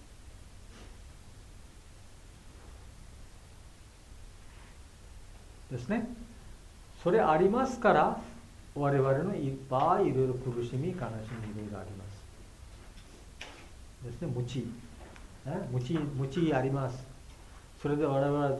ですね。それありますから、我々のいっぱいいろいろ苦しみ、悲しみ、いろいろあります。ですね、無知あります。それで我々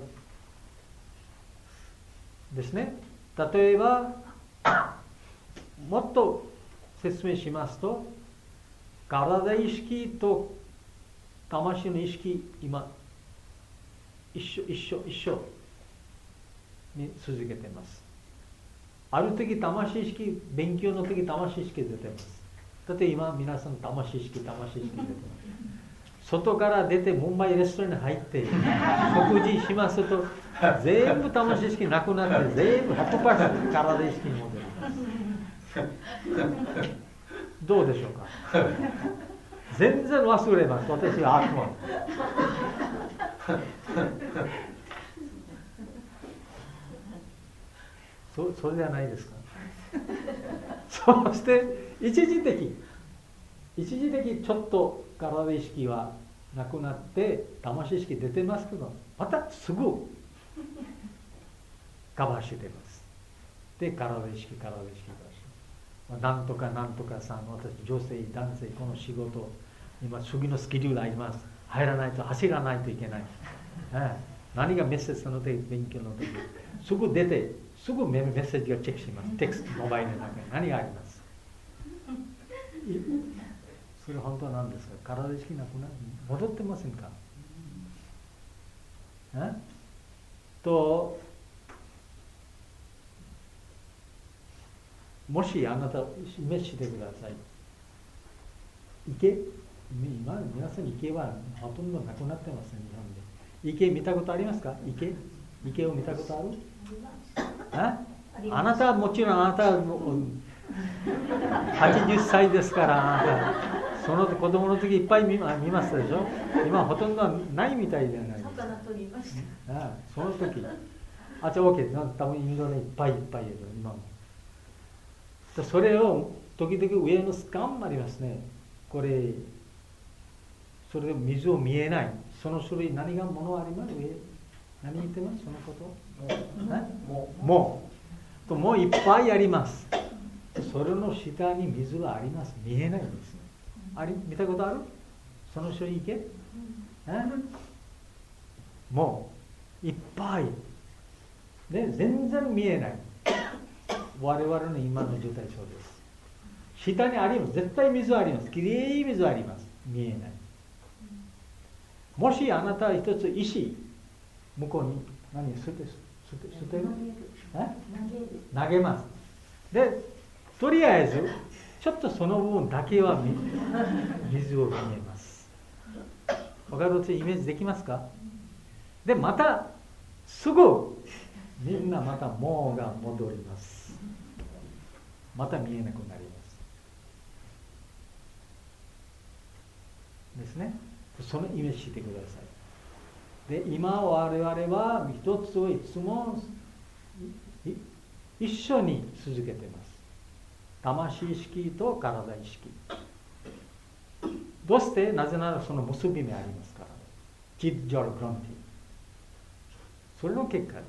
ですね、例えば、もっと説明しますと、体意識と魂の意識、今、一緒に続けています。ある時、魂意識、勉強の時、魂意識出ています。だって今、皆さん、魂意識出てます。外から出て、ムンバイレストランに入って、食事しますと、全部魂意識なくなって、全部 100% 体意識に戻る。どうでしょうか？全然忘れます。私は悪魔。それじゃないですか。そして一時的ちょっと体意識はなくなって魂意識出てますけど、またすぐカバーしてます。で、体意識なんとかさん、私女性男性この仕事今次のスケジュールあります。入らないと走らないといけない。何がメッセージの時、勉強の時、すぐ出てすぐメッセージをチェックします。テクスト、モバイルの中に何があります。それ本当は何ですか？体意識なくなる？戻ってませんか？と、もしあなたイメージしてください。池、今皆さん池はほとんどなくなってますね、日本で。池見たことありますか？池を見たことある？ あなたはもちろんあなたは80歳ですから、あなたその子供の時いっぱい見ましたでしょ。今ほとんどないみたいじゃないですか。 魚取りました。 その時、じゃあ OK、多分インドねいっぱいいっぱいいる今も。それを時々上のスカンもありますね。これそれで水を見えない。その種類何がものあります？何言ってます？そのこと？もういっぱいあります。それの下に水はあります。見えないんですね。見たことある？その種類池？もういっぱい。ね、全然見えない。我々の今の状態そうです。下にあります。絶対水はあります。きれい水はあります。見えない。もしあなたは一つ石、向こうに捨てる？投げます。で、とりあえず、ちょっとその部分だけは水を見えます。わかる？イメージできますか？で、また、すぐ、みんなまたもうが戻ります。また見えなくなります。ですね。そのイメージしてください。で、今我々は一つをいつも一緒に続けています。魂意識と体意識。どうして？なぜならその結び目ありますから。チッジョルグランティ。それの結果です。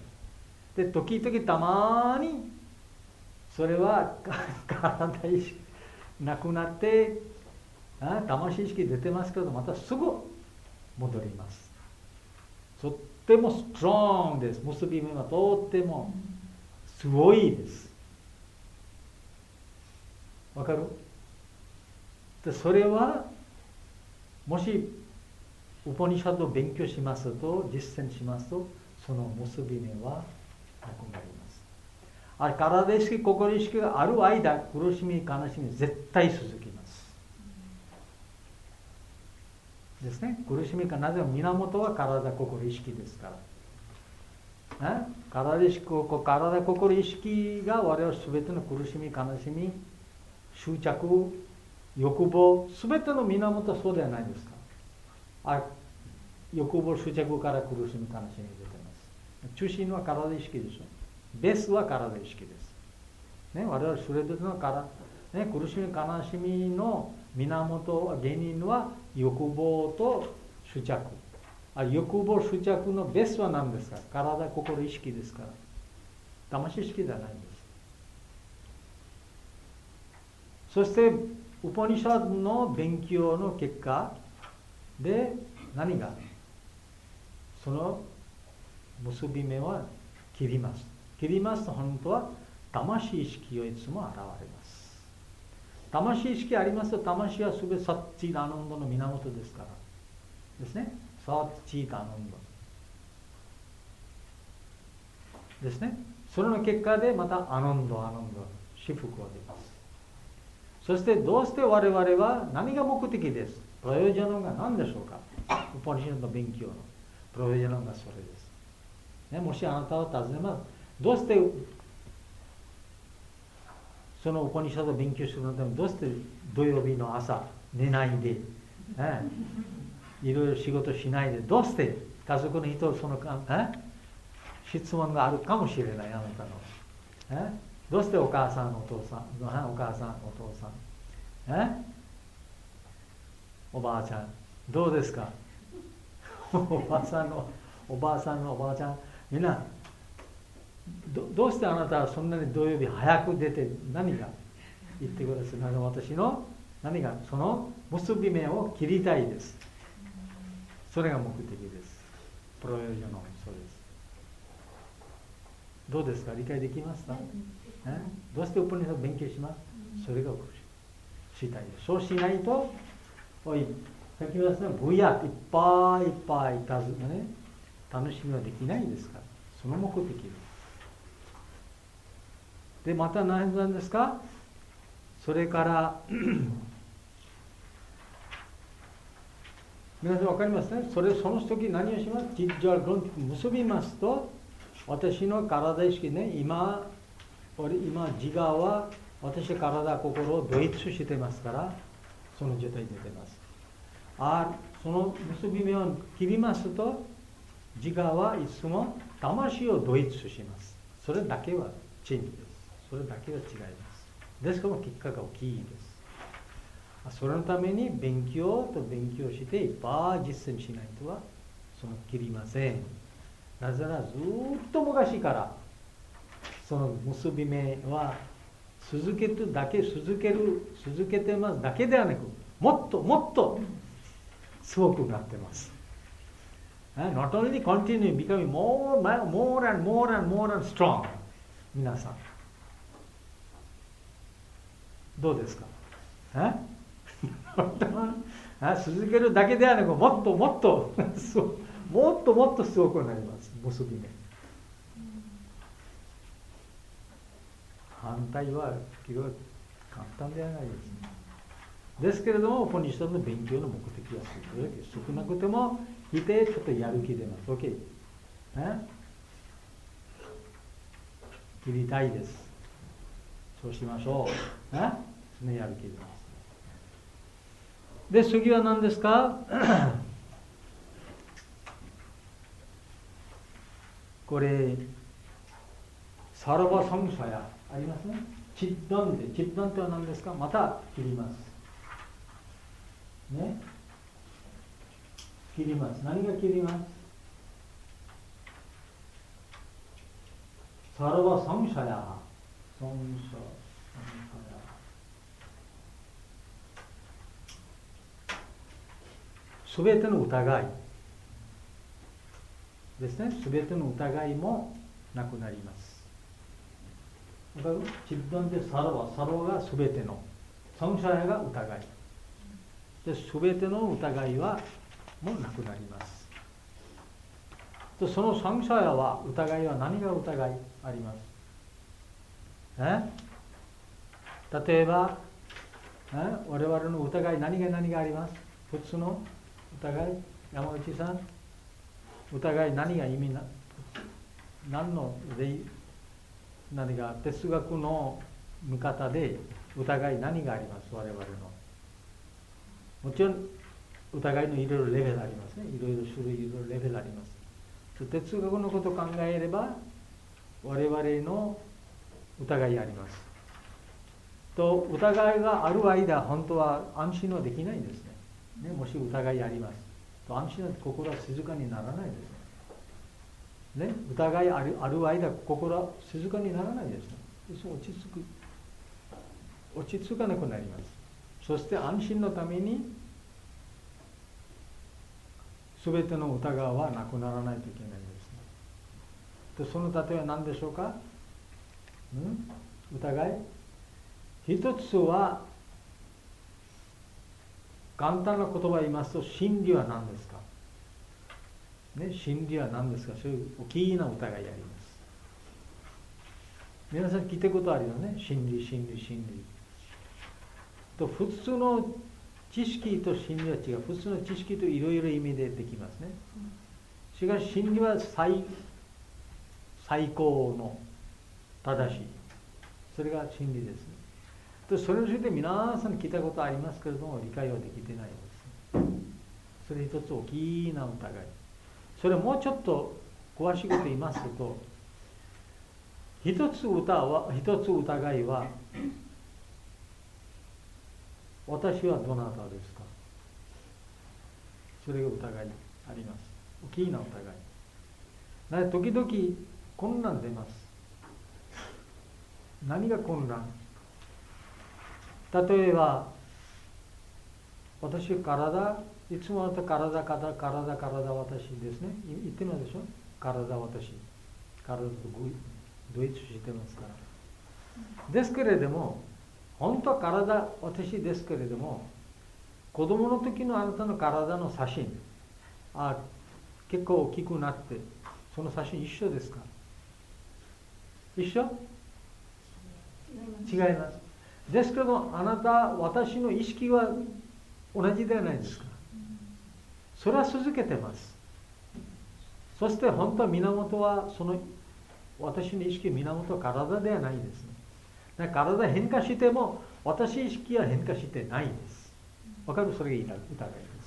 で、時々たまにそれは体意識なくなって魂意識出てますけど、またすぐ戻ります。とってもストロングです。結び目はとってもすごいです。わかる？で、それはもしウパニシャドを勉強しますと、実践しますと、その結び目はなくなります。体意識、心意識がある間、苦しみ、悲しみ絶対続きます。ですね。苦しみか、なぜ源は体、心、意識ですから。体、心、意識が我々すべての苦しみ、悲しみ、執着、欲望、すべての源はそうではないですか。欲望、執着から苦しみ、悲しみ出てます。中心は体意識でしょ。ベースは体意識です。ね、我々それぞれの苦しみ、悲しみの源、原因は欲望と執着。欲望、執着のベースは何ですか？体、心、意識ですから。魂意識ではないんです。そして、ウパニシャドの勉強の結果で何が？その結び目は切ります。切りますと本当は魂意識をいつも現れます。魂意識ありますと、魂はすべてサッチーダアナンドの源ですからですね。サッチーダアナンドですね。それの結果でまたアナンド、至福が出ます。そしてどうして我々は何が目的です？プロヨジャナが何でしょうか？ウパニシャドの勉強のプロヨジャナがそれです。ね、もしあなたを尋ねます。どうしてそのウパニシャドを勉強するのためにどうして土曜日の朝寝ないで、いろいろ仕事しないで、どうして家族の人その質問があるかもしれない、あなたの。どうしてお母さん、お父さん、お母さん、お父さん、おばあちゃん、どうですか？おばあさんのおばあちゃん、みんなどうしてあなたはそんなに土曜日早く出て何が言ってください。私の何がその結び目を切りたいです。それが目的です。プロヨジャのそうです。どうですか？理解できますか？どうしてウパニシャドを勉強します？それがしたいです。そうしないと、さっき言いましたね、ブヤいっぱいいっぱい数ね、楽しみはできないですから、その目的です。で、また何なんですか？それから皆さん分かりますね。その時何をします？結びますと、 私の体意識ね、今自我は私体心を同一してますから、その状態に出てます。その結び目を切りますと、自我はいつも魂を同一します。それだけは真理です。それだけは違います。ですから結果が大きいです。それのために勉強していっぱい実践しないとはその切りません。なぜならずっと昔からその結び目は続けてますだけではなく、もっともっとすごくなってます。Not only continue becoming more and strong。皆さんどうですか？続けるだけではなく、もっともっともっともっとすごくなります。結び目。反対は簡単ではないですね。ですけれども、ポニションの勉強の目的は少なくてもいてちょっとやる気出ます。OK？切りたいです。そうしましょう。やる気出ます。で、次は何ですか？これ、サラバサムサヤありますね。チッドンで、チッドンとは何ですか？また切ります。ね。切ります。何が切ります？サラバサムサヤ。すべての疑いですね。すべての疑いもなくなります。わかる？チッドンでサラバがすべての、サムシャヤが疑いで、すべての疑いはもうなくなります。で、そのサムシャヤは疑いは何が疑いあります？例えば、我々の疑い何があります？普通の疑い、山内さん、疑い何が意味何の何が哲学の見方で疑い何があります？我々の。もちろん疑いのいろいろレベルありますね。いろいろ種類、いろいろレベルあります。哲学のことを考えれば我々の疑いあります。と疑いがある間、本当は安心はできないですね。もし疑いありますと安心は心は静かにならないですね。疑いある間、心は静かにならないですね。落ち着かなくなります。そして安心のために全ての疑いはなくならないといけないですね。その例えは何でしょうか？疑い一つは簡単な言葉を言いますと、真理は何ですか？真理は何ですか？そういう大きな疑いあります。皆さん聞いたことあるよね。真理と、普通の知識と真理は違う。普通の知識といろいろ意味でできますね。しかし真理は最高の正しい、それが真理です。それについて皆さん聞いたことありますけれども、理解はできてないです。それ一つ大きな疑い。それもうちょっと詳しいこと言いますと、一つ疑いは、私はどなたですか？それが疑いあります。大きな疑い。時々混乱出ます。何が混乱？例えば、私いつもあなた体私ですね。言ってますでしょ？体私。体と同一してますから。ですけれども、本当は体私ですけれども、子供の時のあなたの体の写真、結構大きくなって、その写真一緒ですか？一緒？違います。ですけど、私の意識は同じではないですか。それは続けてます。そして本当は源はその私の意識の源は体ではないですね。だから体変化しても私意識は変化してないです。わかる？それが疑いです。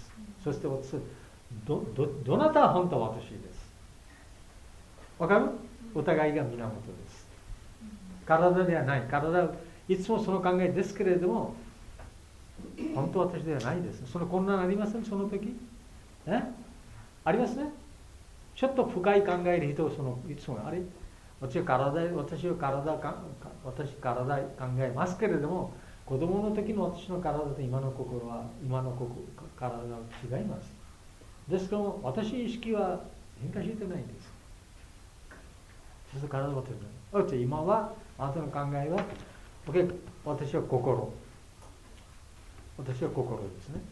そして私どなたは本当は私です。わかる？お互いが源です。体ではない。体いつもその考えですけれども本当は私ではないです。その混乱ありません？その時ありますね。ちょっと深い考える人いつもあれ私は体考えますけれども子供の時の私の体と今の心は体は違います。ですから私意識は変化してないです。そして体は私です。今はあなたの考えは、OK、私は心ですね。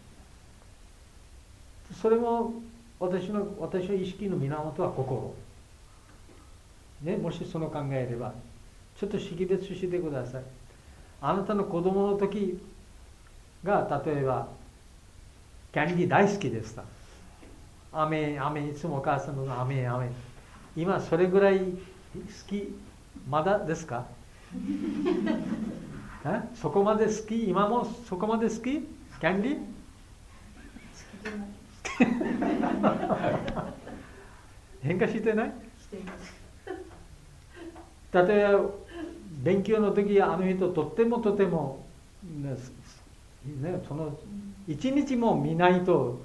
それも私の意識の源は心。ね、もしその考えればちょっと識別してください。あなたの子供の時が例えばキャンディー大好きでした。飴いつもお母さんの飴今それぐらい好きまだですか？そこまで好き？今もそこまで好き？キャンディー変化してない？例えば勉強の時あの人とっても、ね、その一日も見ないと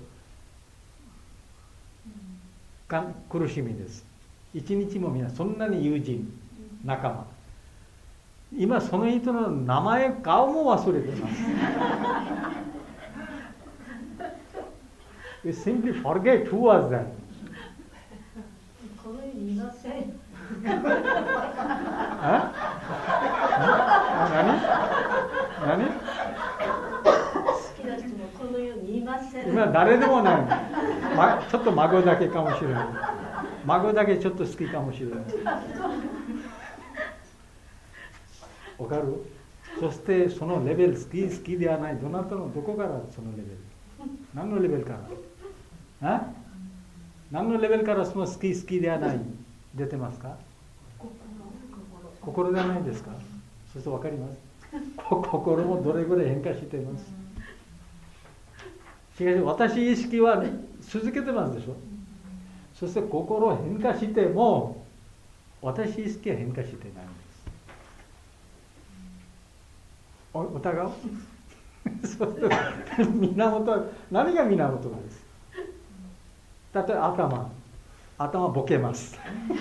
苦しみです。一日も見ない。そんなに友人仲間今その人の名前顔も忘れてます。We simply forget who was that. この世にいません。 何？ 好きな人もこの世にいません。 今誰でもない、ちょっと孫だけかもしれない。孫だけちょっと好きかもしれない。わかる？そしてそのレベル好きではない。どなたのどこからそのレベル？何のレベルから？何のレベルからその好きではない出てますか？心ではないですか？そしてわかります。心もどれぐらい変化しています。しかし私意識は続けてますでしょ。そして心変化しても私意識は変化してないんです。疑う？そうすると源は何が源です。例えば頭ボケます。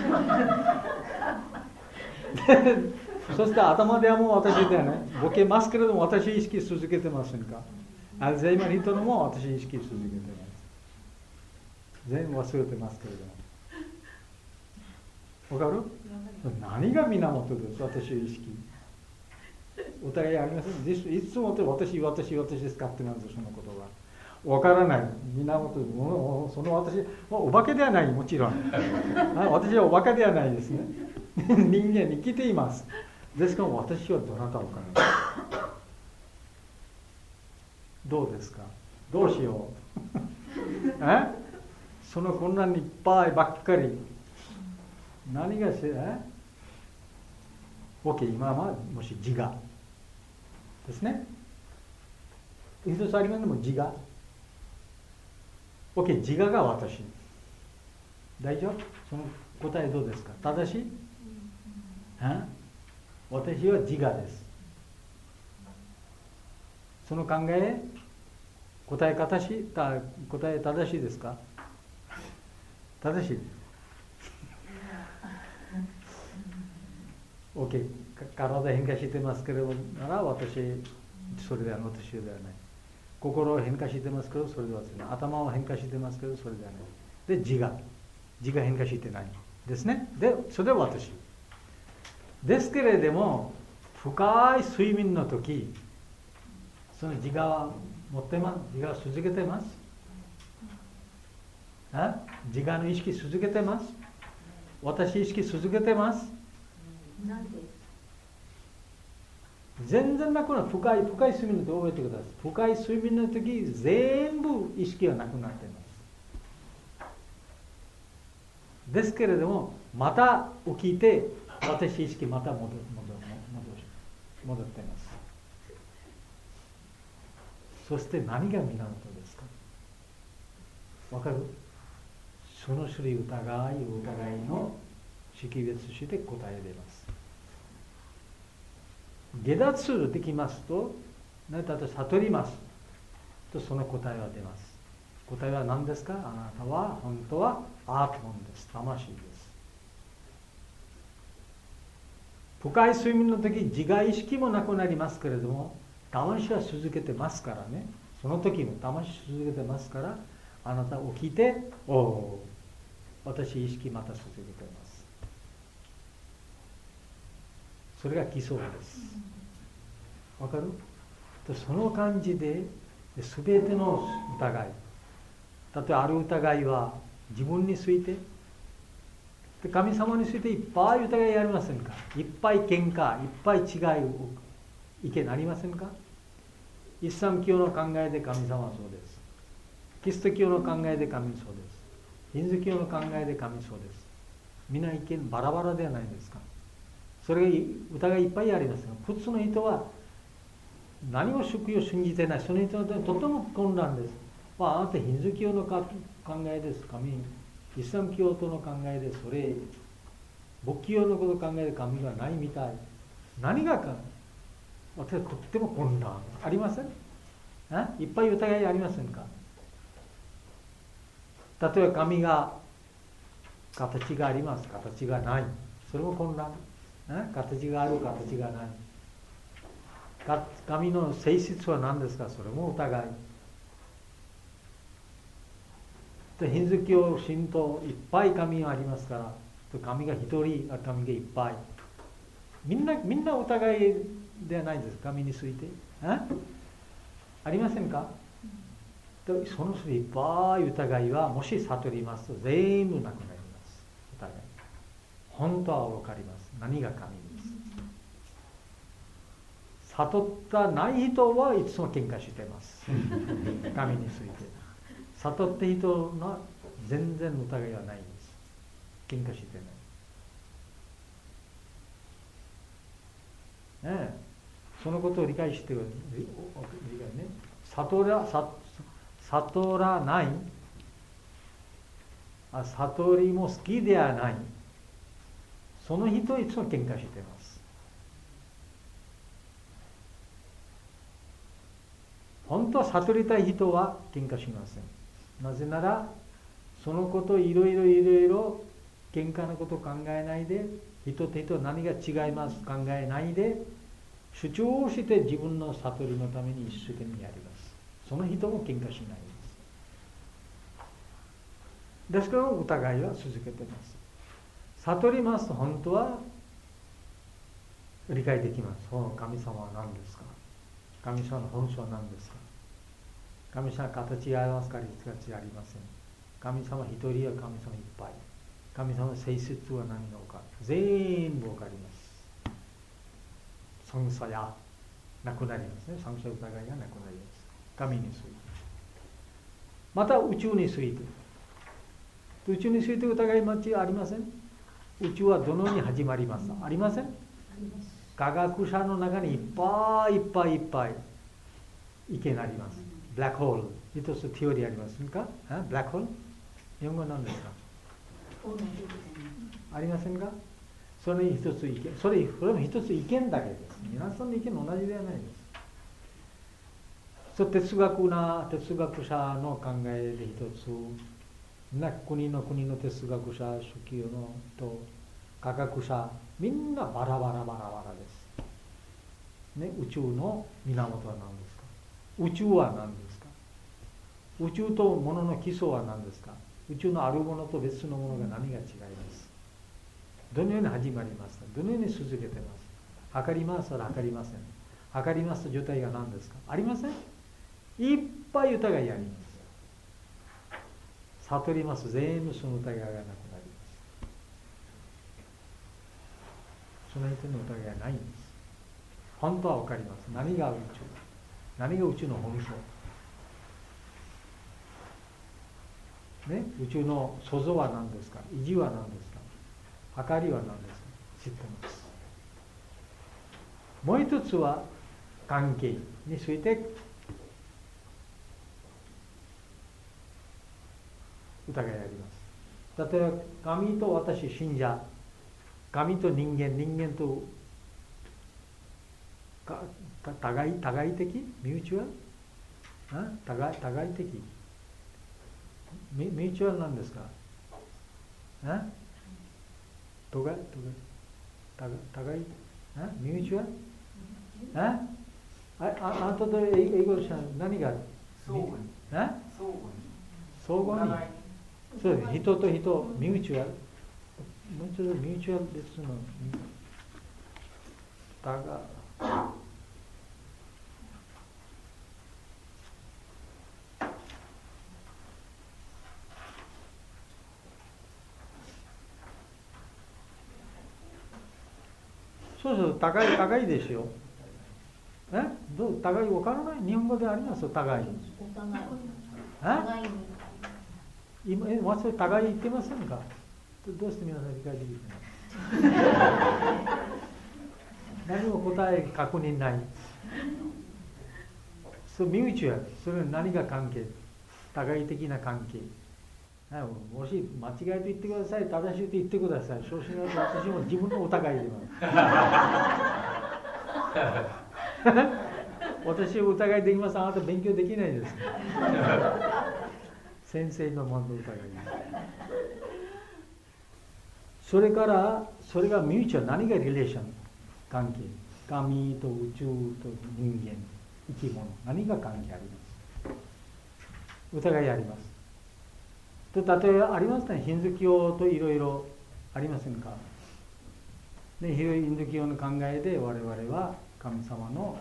そして頭ではもう私ではない。ボケますけれども私意識続けてませんか？アルツハイマーの人のも私意識続けてます。全部忘れてますけれども。わかる？何が源です。私意識。お互いありません。いつも私ですかってなんですその言葉。わからない源、その私、お化けではない、もちろん。私はお化けではないですね。人間に生きています。ですから私はどなたをかな。どうですか？どうしよう。その混乱にいっぱいばっかり。何がOK、今はもし自我ですね。一つありますのも自我。OK、自我が私。大丈夫？その答えどうですか？正しい？私は自我です。その考え、答え正しいですか？正しい。OK、体変化してますけれどもならそれでは私ではない。心を変化してますけどそれではない。頭を変化してますけどそれではない。で自我変化してないですね。でそれは私ですけれども、深い睡眠の時その自我は持ってます。自我は続けてます。自我の意識続けてます。私意識続けてます。 なんで？ 全然なくなる。深い睡眠の時覚えてください。深い睡眠の時全部意識はなくなっています。ですけれどもまた起きて私意識また戻っています。そして何が源ですか？わかる？その種類疑いの識別して答え出ます。下脱できますと、例えば悟りますと、その答えは出ます。答えは何ですか？あなたは本当はアートマンです。魂です。深い睡眠の時、自我意識もなくなりますけれども、魂は続けてますからね。その時の魂続けてますから、あなた起きて、おお、私意識また続けてます。それが基礎です。わかる？その感じで、すべての疑い、例えばある疑いは自分について、神様についていっぱい疑いありませんか？いっぱい喧嘩、いっぱい違い意見ありませんか？イスラム教の考えで神様はそうです。キリスト教の考えで神そうです。ヒンズー教の考えで神そうです。みんな意見バラバラではないですか。それが疑いいっぱいありますが、普通の人は何を救いを信じてない。その人はとても混乱です。あなたヒンズー教の考えです。神、イスラム教徒の考えでそれ、仏教のことを考えで神がないみたい。何がか、私はとっても混乱ありません？いっぱい疑いありませんか？例えば神が形があります、形がない。それも混乱。形がある、形がない。神の性質は何ですか？それも疑い。ヒンズー教、神道、いっぱい神がありますから、神が一人、神がいっぱい。みんな疑いではないです。神について。ありませんか？その人いっぱい疑いは、もし悟りますと全部なくなります。疑い。本当は分かります。何が神です。悟ったない人はいつも喧嘩しています。神について。悟った人の全然疑いはないんです。喧嘩してない。ねえ、そのことを理解してる。理解ね。悟らない。悟りも好きではない。その人はいつも喧嘩しています。本当は悟りたい人は喧嘩しません。なぜなら、そのことをいろいろ喧嘩のことを考えないで、人と人は何が違います考えないで、主張して自分の悟りのために一生懸命やります。その人も喧嘩しないです。ですから疑いは続けています。悟りますと本当は理解できます。神様は何ですか？神様の本性は何ですか？神様は形がありますか？形ありません。神様一人や神様いっぱい。神様の性質は何なのか全部わかります。損差やなくなりますね。損差疑いがなくなります。神について。また宇宙について。宇宙について疑い待ちありません？宇宙はどのように始まりますか？ありません？科学者の中にいっぱい意見あります。ブラックホール。一つテオリーありませんか？ブラックホール？日本語何ですか？ありませんか？それ一つ意見。それも一つ意見だけです。皆さんの意見同じではないです。哲学者の考えで一つ、国の哲学者、宗教のと科学者、みんなバラバラです。宇宙の源は何ですか？宇宙は何ですか？宇宙と物の基礎は何ですか？宇宙のあるものと別のものが何が違います？どのように始まりますか？どのように続けてます？測りますら測りません。測りますと状態が何ですか？ありません？いっぱい疑いあります。悟ります全部その疑いがなくなります。その人の疑いはないんです。本当は分かります。何が宇宙？何が宇宙の本性？宇宙の創造は何ですか？維持は何ですか？計りは何ですか？ 知っています。もう一つは関係について疑いあります。例えば神と私信者、神と人間、人間と互い的ミューチュアル、互い的ミューチュアルなんですか？互いミューチュアル？あとで英語で何がある？相互に。相互に。そうです。人と人、ミューチュアル。もう一度ミューチュアルですの。そうそう、高いですよ。互い分からない？日本語でありますよ、互い。今、互い言ってませんか？どうして皆さん理解できない何も答え確認ない。そう、ミューチュアル。それは何が関係？互い的な関係。もし間違いと言ってください、正しいと言ってください。そうしないと私も自分のお互いで私を疑いできます。あなた勉強できないです。先生の問題疑いです。それからそれがミューチュアル、何がリレーション関係？神と宇宙と人間、生き物、何が関係あります？疑いあります。と例えばありますね、ヒンドゥー教といろいろありませんか？で、ヒンドゥー教の考えで我々は神様の、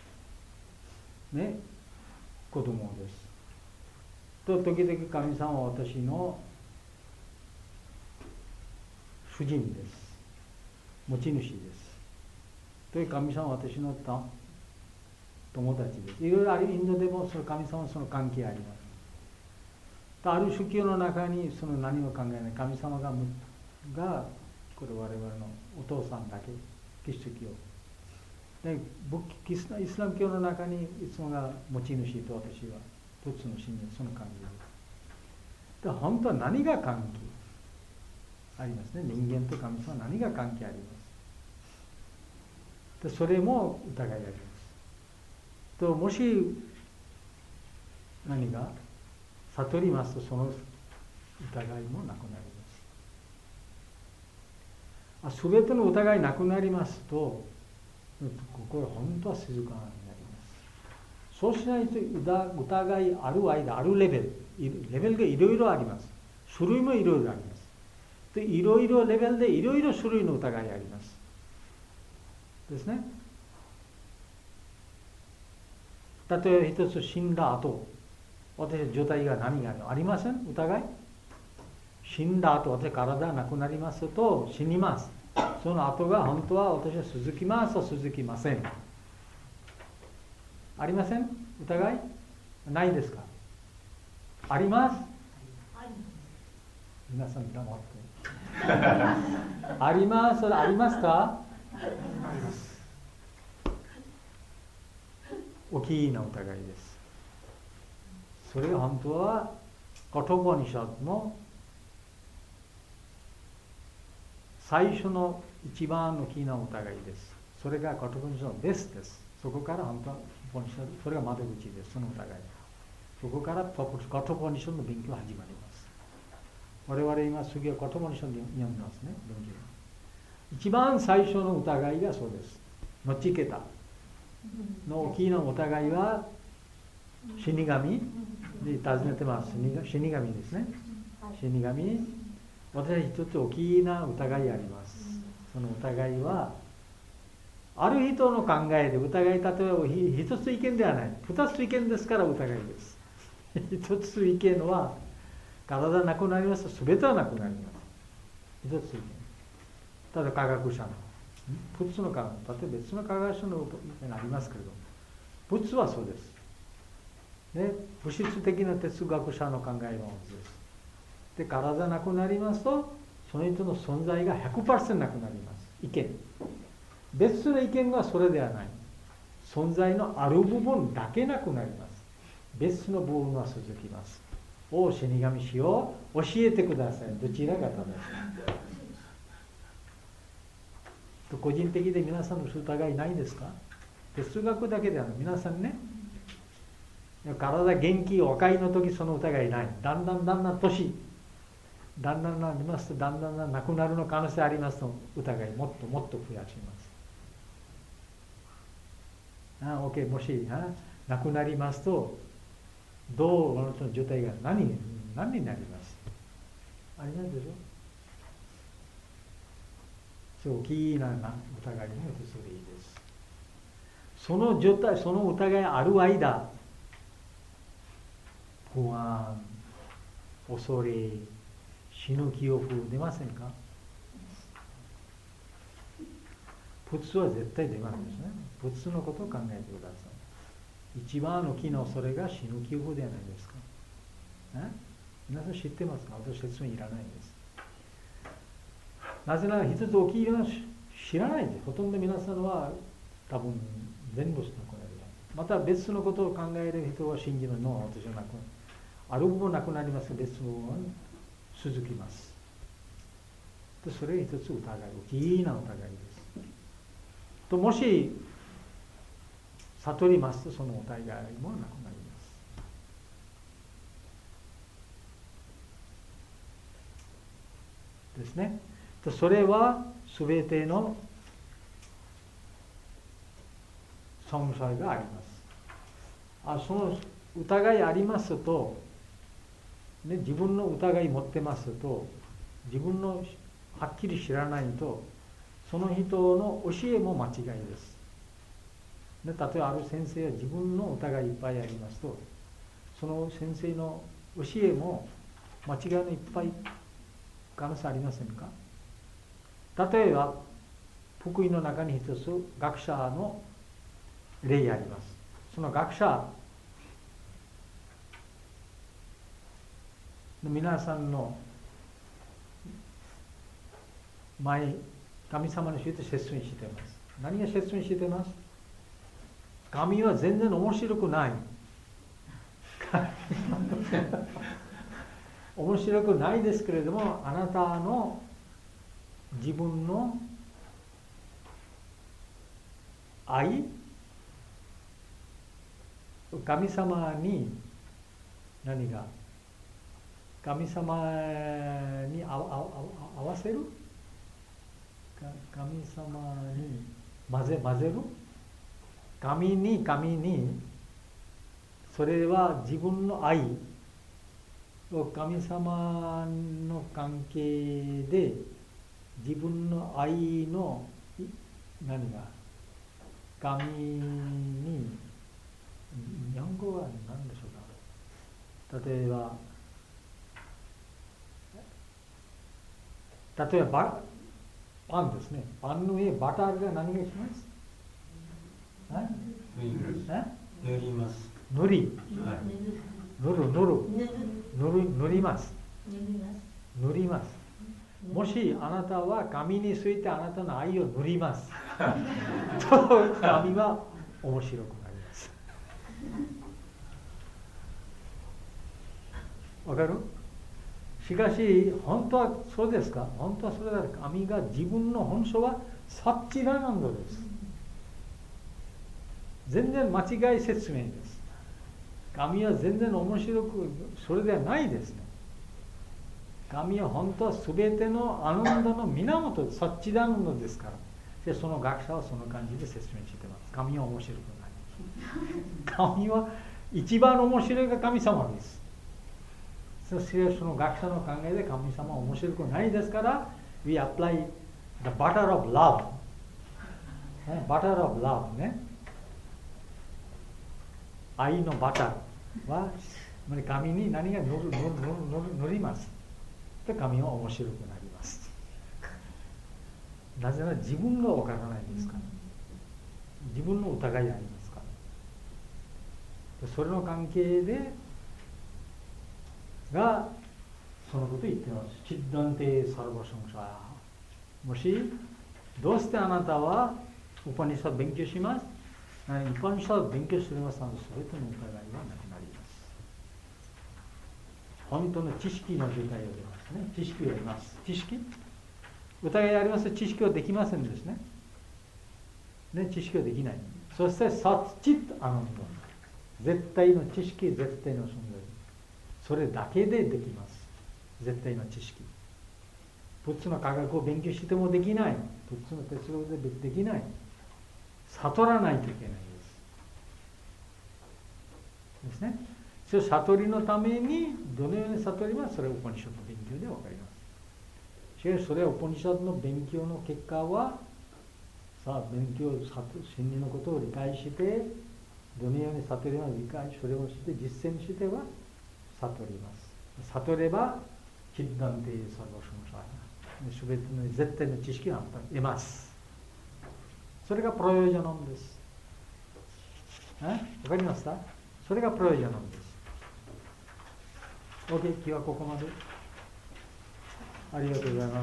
子供です。と時々神様は私の主人です。持ち主です。という神様は私の友達です。いろいろあるインドでもその神様はその関係あります。ある宗教の中にその何も考えない神様がこれ我々のお父さんだけ、キリスト教で、イスラム教の中にいつもが持ち主と私は一つの信念、その関係です。で、本当は何が関係ありますね。人間と神様は何が関係あります。でそれも疑いあります。ともし何が悟りますと、その疑いもなくなります。すべての疑いなくなりますと、ここは本当は静かになります。そうしないと疑いある間、あるレベルがいろいろあります。種類もいろいろあります。で、いろいろレベルでいろいろ種類の疑いあります。ですね。例えば一つ死んだ後、私の状態が何がありません？疑い？死んだ後、私体がなくなりますと死にます。その後が本当は私は続きますと続きません。ありません？疑い？ないですか？あります？皆さん黙って。あります。それありますか？あります。大きな疑いです。それが本当はカトボニシャドの最初の一番大きな疑いです。それがカトボニシャドのベースです。そこから本当はボニシャド、それが窓口です。その疑い。そこからカトボニシャドの勉強が始まります。我々今次はカトボニシャドで読んでますね。一番最初の疑いがそうです。ノチケタの大きな疑いは死神で尋ねてます。死神ですね。死神。私は一つ大きな疑いあります。その疑いは、ある人の考えで疑い、例えば一つ意見ではない。二つ意見ですから疑いです。一つ意見は、体なくなりますと全てはなくなります。一つ意見。ただ科学者の。仏の科学、例えば別の科学者の意見がありますけれど、仏はそうです。ね、物質的な哲学者の考えは同じです。で、体なくなりますと、その人の存在が 100% なくなります。 意見、別の意見はそれではない。存在のある部分だけなくなります。別の部分は続きます。お死神師を教えてください。どちらが正しいと個人的で皆さんの疑いないですか？哲学だけではない。皆さんね、体元気若いの時その疑いない。だんだん年だんだんなりますとだんだんなくなるの可能性ありますと疑いもっと増やします。OK、もしなくなりますとどうその状態が何になりますありますでしょ。そう大きな疑いの一つでいいです。その状態、その疑いある間、不安、恐れ、死ぬ記憶出ませんか？仏は絶対出ますね。仏のことを考えてください。一番の木のそれが死ぬ記憶ではないですか。皆さん知ってますか？私説明いらないです。なぜなら一つ大きいのは知らないんです。ほとんど皆さんは多分全部しなくなる。また別のことを考える人は信じるのは私はなくなる。ある部分なくなりますが別の部分は続きます。でそれが一つ疑い、大きな疑いです。ともし悟りますとその疑いもなくなります。ですね。とそれはすべての存在があります。その疑いありますと、ね、自分の疑い持ってますと、自分のはっきり知らないと、その人の教えも間違いです。ね、例えばある先生は自分の疑いいっぱいありますと、その先生の教えも間違いのいっぱい可能性ありませんか？例えば福音の中に一つ学者の例あります。その学者の皆さんの前神様について説明しています。何が説明しています？神は全然面白くない面白くないですけれども、あなたの自分の愛、神様に何が神様に合わせる、神様に混ぜる、神にそれは自分の愛を神様の関係で自分の愛の何が神に、日本語は何でしょうか。例えばパンですね。パンの上バターが何がします？ 塗ります。 塗ります。塗ります。もしあなたは紙についてあなたの愛を塗りますと紙は面白くなります。わかる？しかし本当はそうですか？本当はそれだけ紙が自分の本性はサッチラナンドです。全然間違い説明です。神は全然面白くそれではないですね。神は本当は全てのアナンダの源、サッチダナンドですから。でその学者はその感じで説明しています。神は面白くない。神は一番面白いが神様です。そしてその学者の考えで神様は面白くないですから、We apply the butter of love。butter of love ね。愛のバターは紙に何が塗ります。で紙は面白くなります。なぜなら自分がわからないんですから。自分の疑いありますから。それの関係でがそのことを言っています。チッダンテサルバションサー。もしどうしてあなたはウパニシャドを勉強します？ウパニシャドを勉強すればそれとの疑いはなくなります。本当の知識の状態を得ますね。知識を得ます。知識？疑いあります。知識はできませんですね。知識はできない。そしてサッチッアナンダ。絶対の知識、絶対の存在。それだけでできます。絶対の知識。仏の科学を勉強してもできない。仏の哲学でできない。悟らないといけないです。ですね。それ悟りのためにどのように悟ります？それはウパニシャドの勉強で分かります。しかしそれはウパニシャドの勉強の結果は、さあ勉強、真理のことを理解して、どのように悟りを理解、それをして実践しては悟ります。悟れば、キッダンテイサロシムサー、すべての絶対の知識を得ます。それがプロヨジャノンです。わかりますか？それがプロヨジャノンです。OK、今日はここまで。ありがとうございます。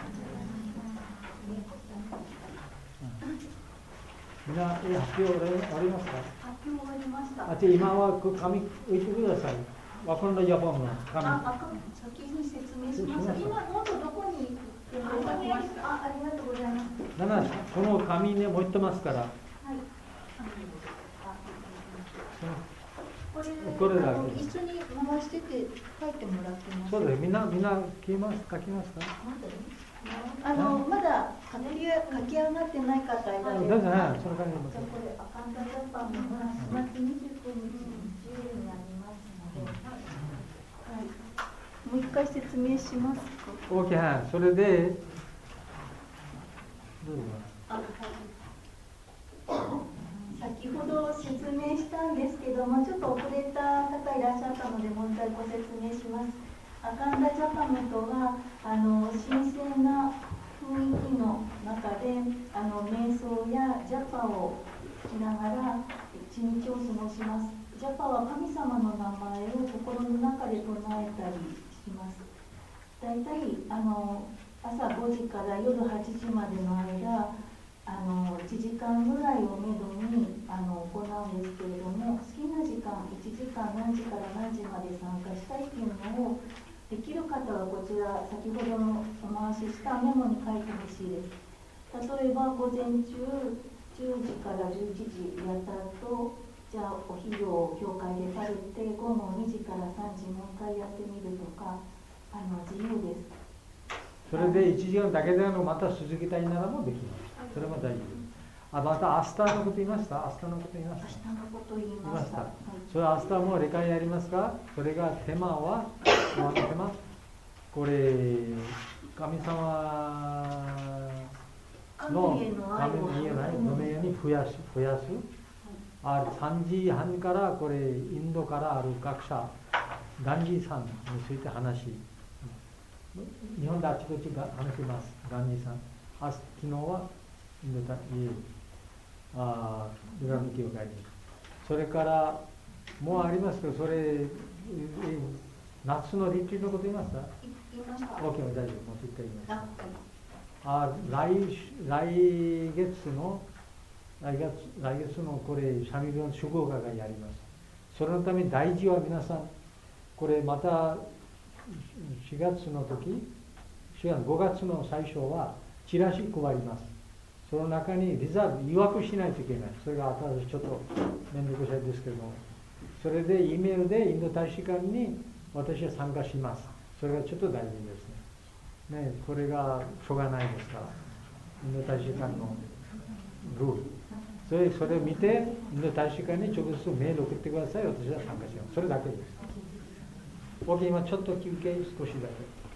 みんな、発表ありますか？ 発表終わりました。 じゃあ今は紙置いてください。わかんないジャパンの紙。 先に説明します。今、ノートどこにありがとうございます。 だから、この紙ね、持ってますから。はい。 これだけ一緒に回してて書いてもらってます。 そうです。みんな書きますか？ まだ書き上がってない方いらっしゃいます。 その感じで。 これアカンタジャパンが4月29日に10になりますので、はい、もう一回説明しますか。 OK、それでどうぞ。 先ほど説明したんですけども、ちょっと遅れた方いらっしゃったので、もう一回ご説明します。アカンダジャパムとは神聖な雰囲気の中で瞑想やジャパをしながら一日を過ごします。ジャパは神様の名前を心の中で唱えたりします。だいたい朝5時から夜8時までの間1時間ぐらいをめどに行うんですけれども、好きな時間1時間何時から何時まで参加したいというのをできる方はこちら先ほどのお回ししたメモに書いてほしいです。例えば午前中10時から11時やった後、じゃあお昼を教会で食べて午後2時から3時もう一回やってみるとか自由です。 それで1時間だけでまた続けたいならもできます。それも大丈夫。また明日のこと言いました？明日のこと言いました？ 明日のこと言いました。 それ明日も理解ありますか？それがテーマはこれ神様のの名に増やす。3時半からこれインドからある学者ガンジーさんについて話。日本であちこちが話します。ガンジーさん。昨日はインドルラム教会に。それからもうありますけど、それ夏のリトリートのこと言いました？ 言いました。 OK、大丈夫。もう一回言いました。来月のこれシャミルの守護家がやります。そのために大事は皆さん、これまた4月の時、5月の最初はチラシ配ります。その中にリザーブ、予約しないといけない。それが私ちょっと面倒くさいですけども、それで E メールでインド大使館に私は参加します。それがちょっと大事ですね。これがしょうがないですから、インド大使館のルール。それを見て、インド大使館に直接メール送ってください。私は参加します。それだけです。OK、今ちょっと休憩少しだけ。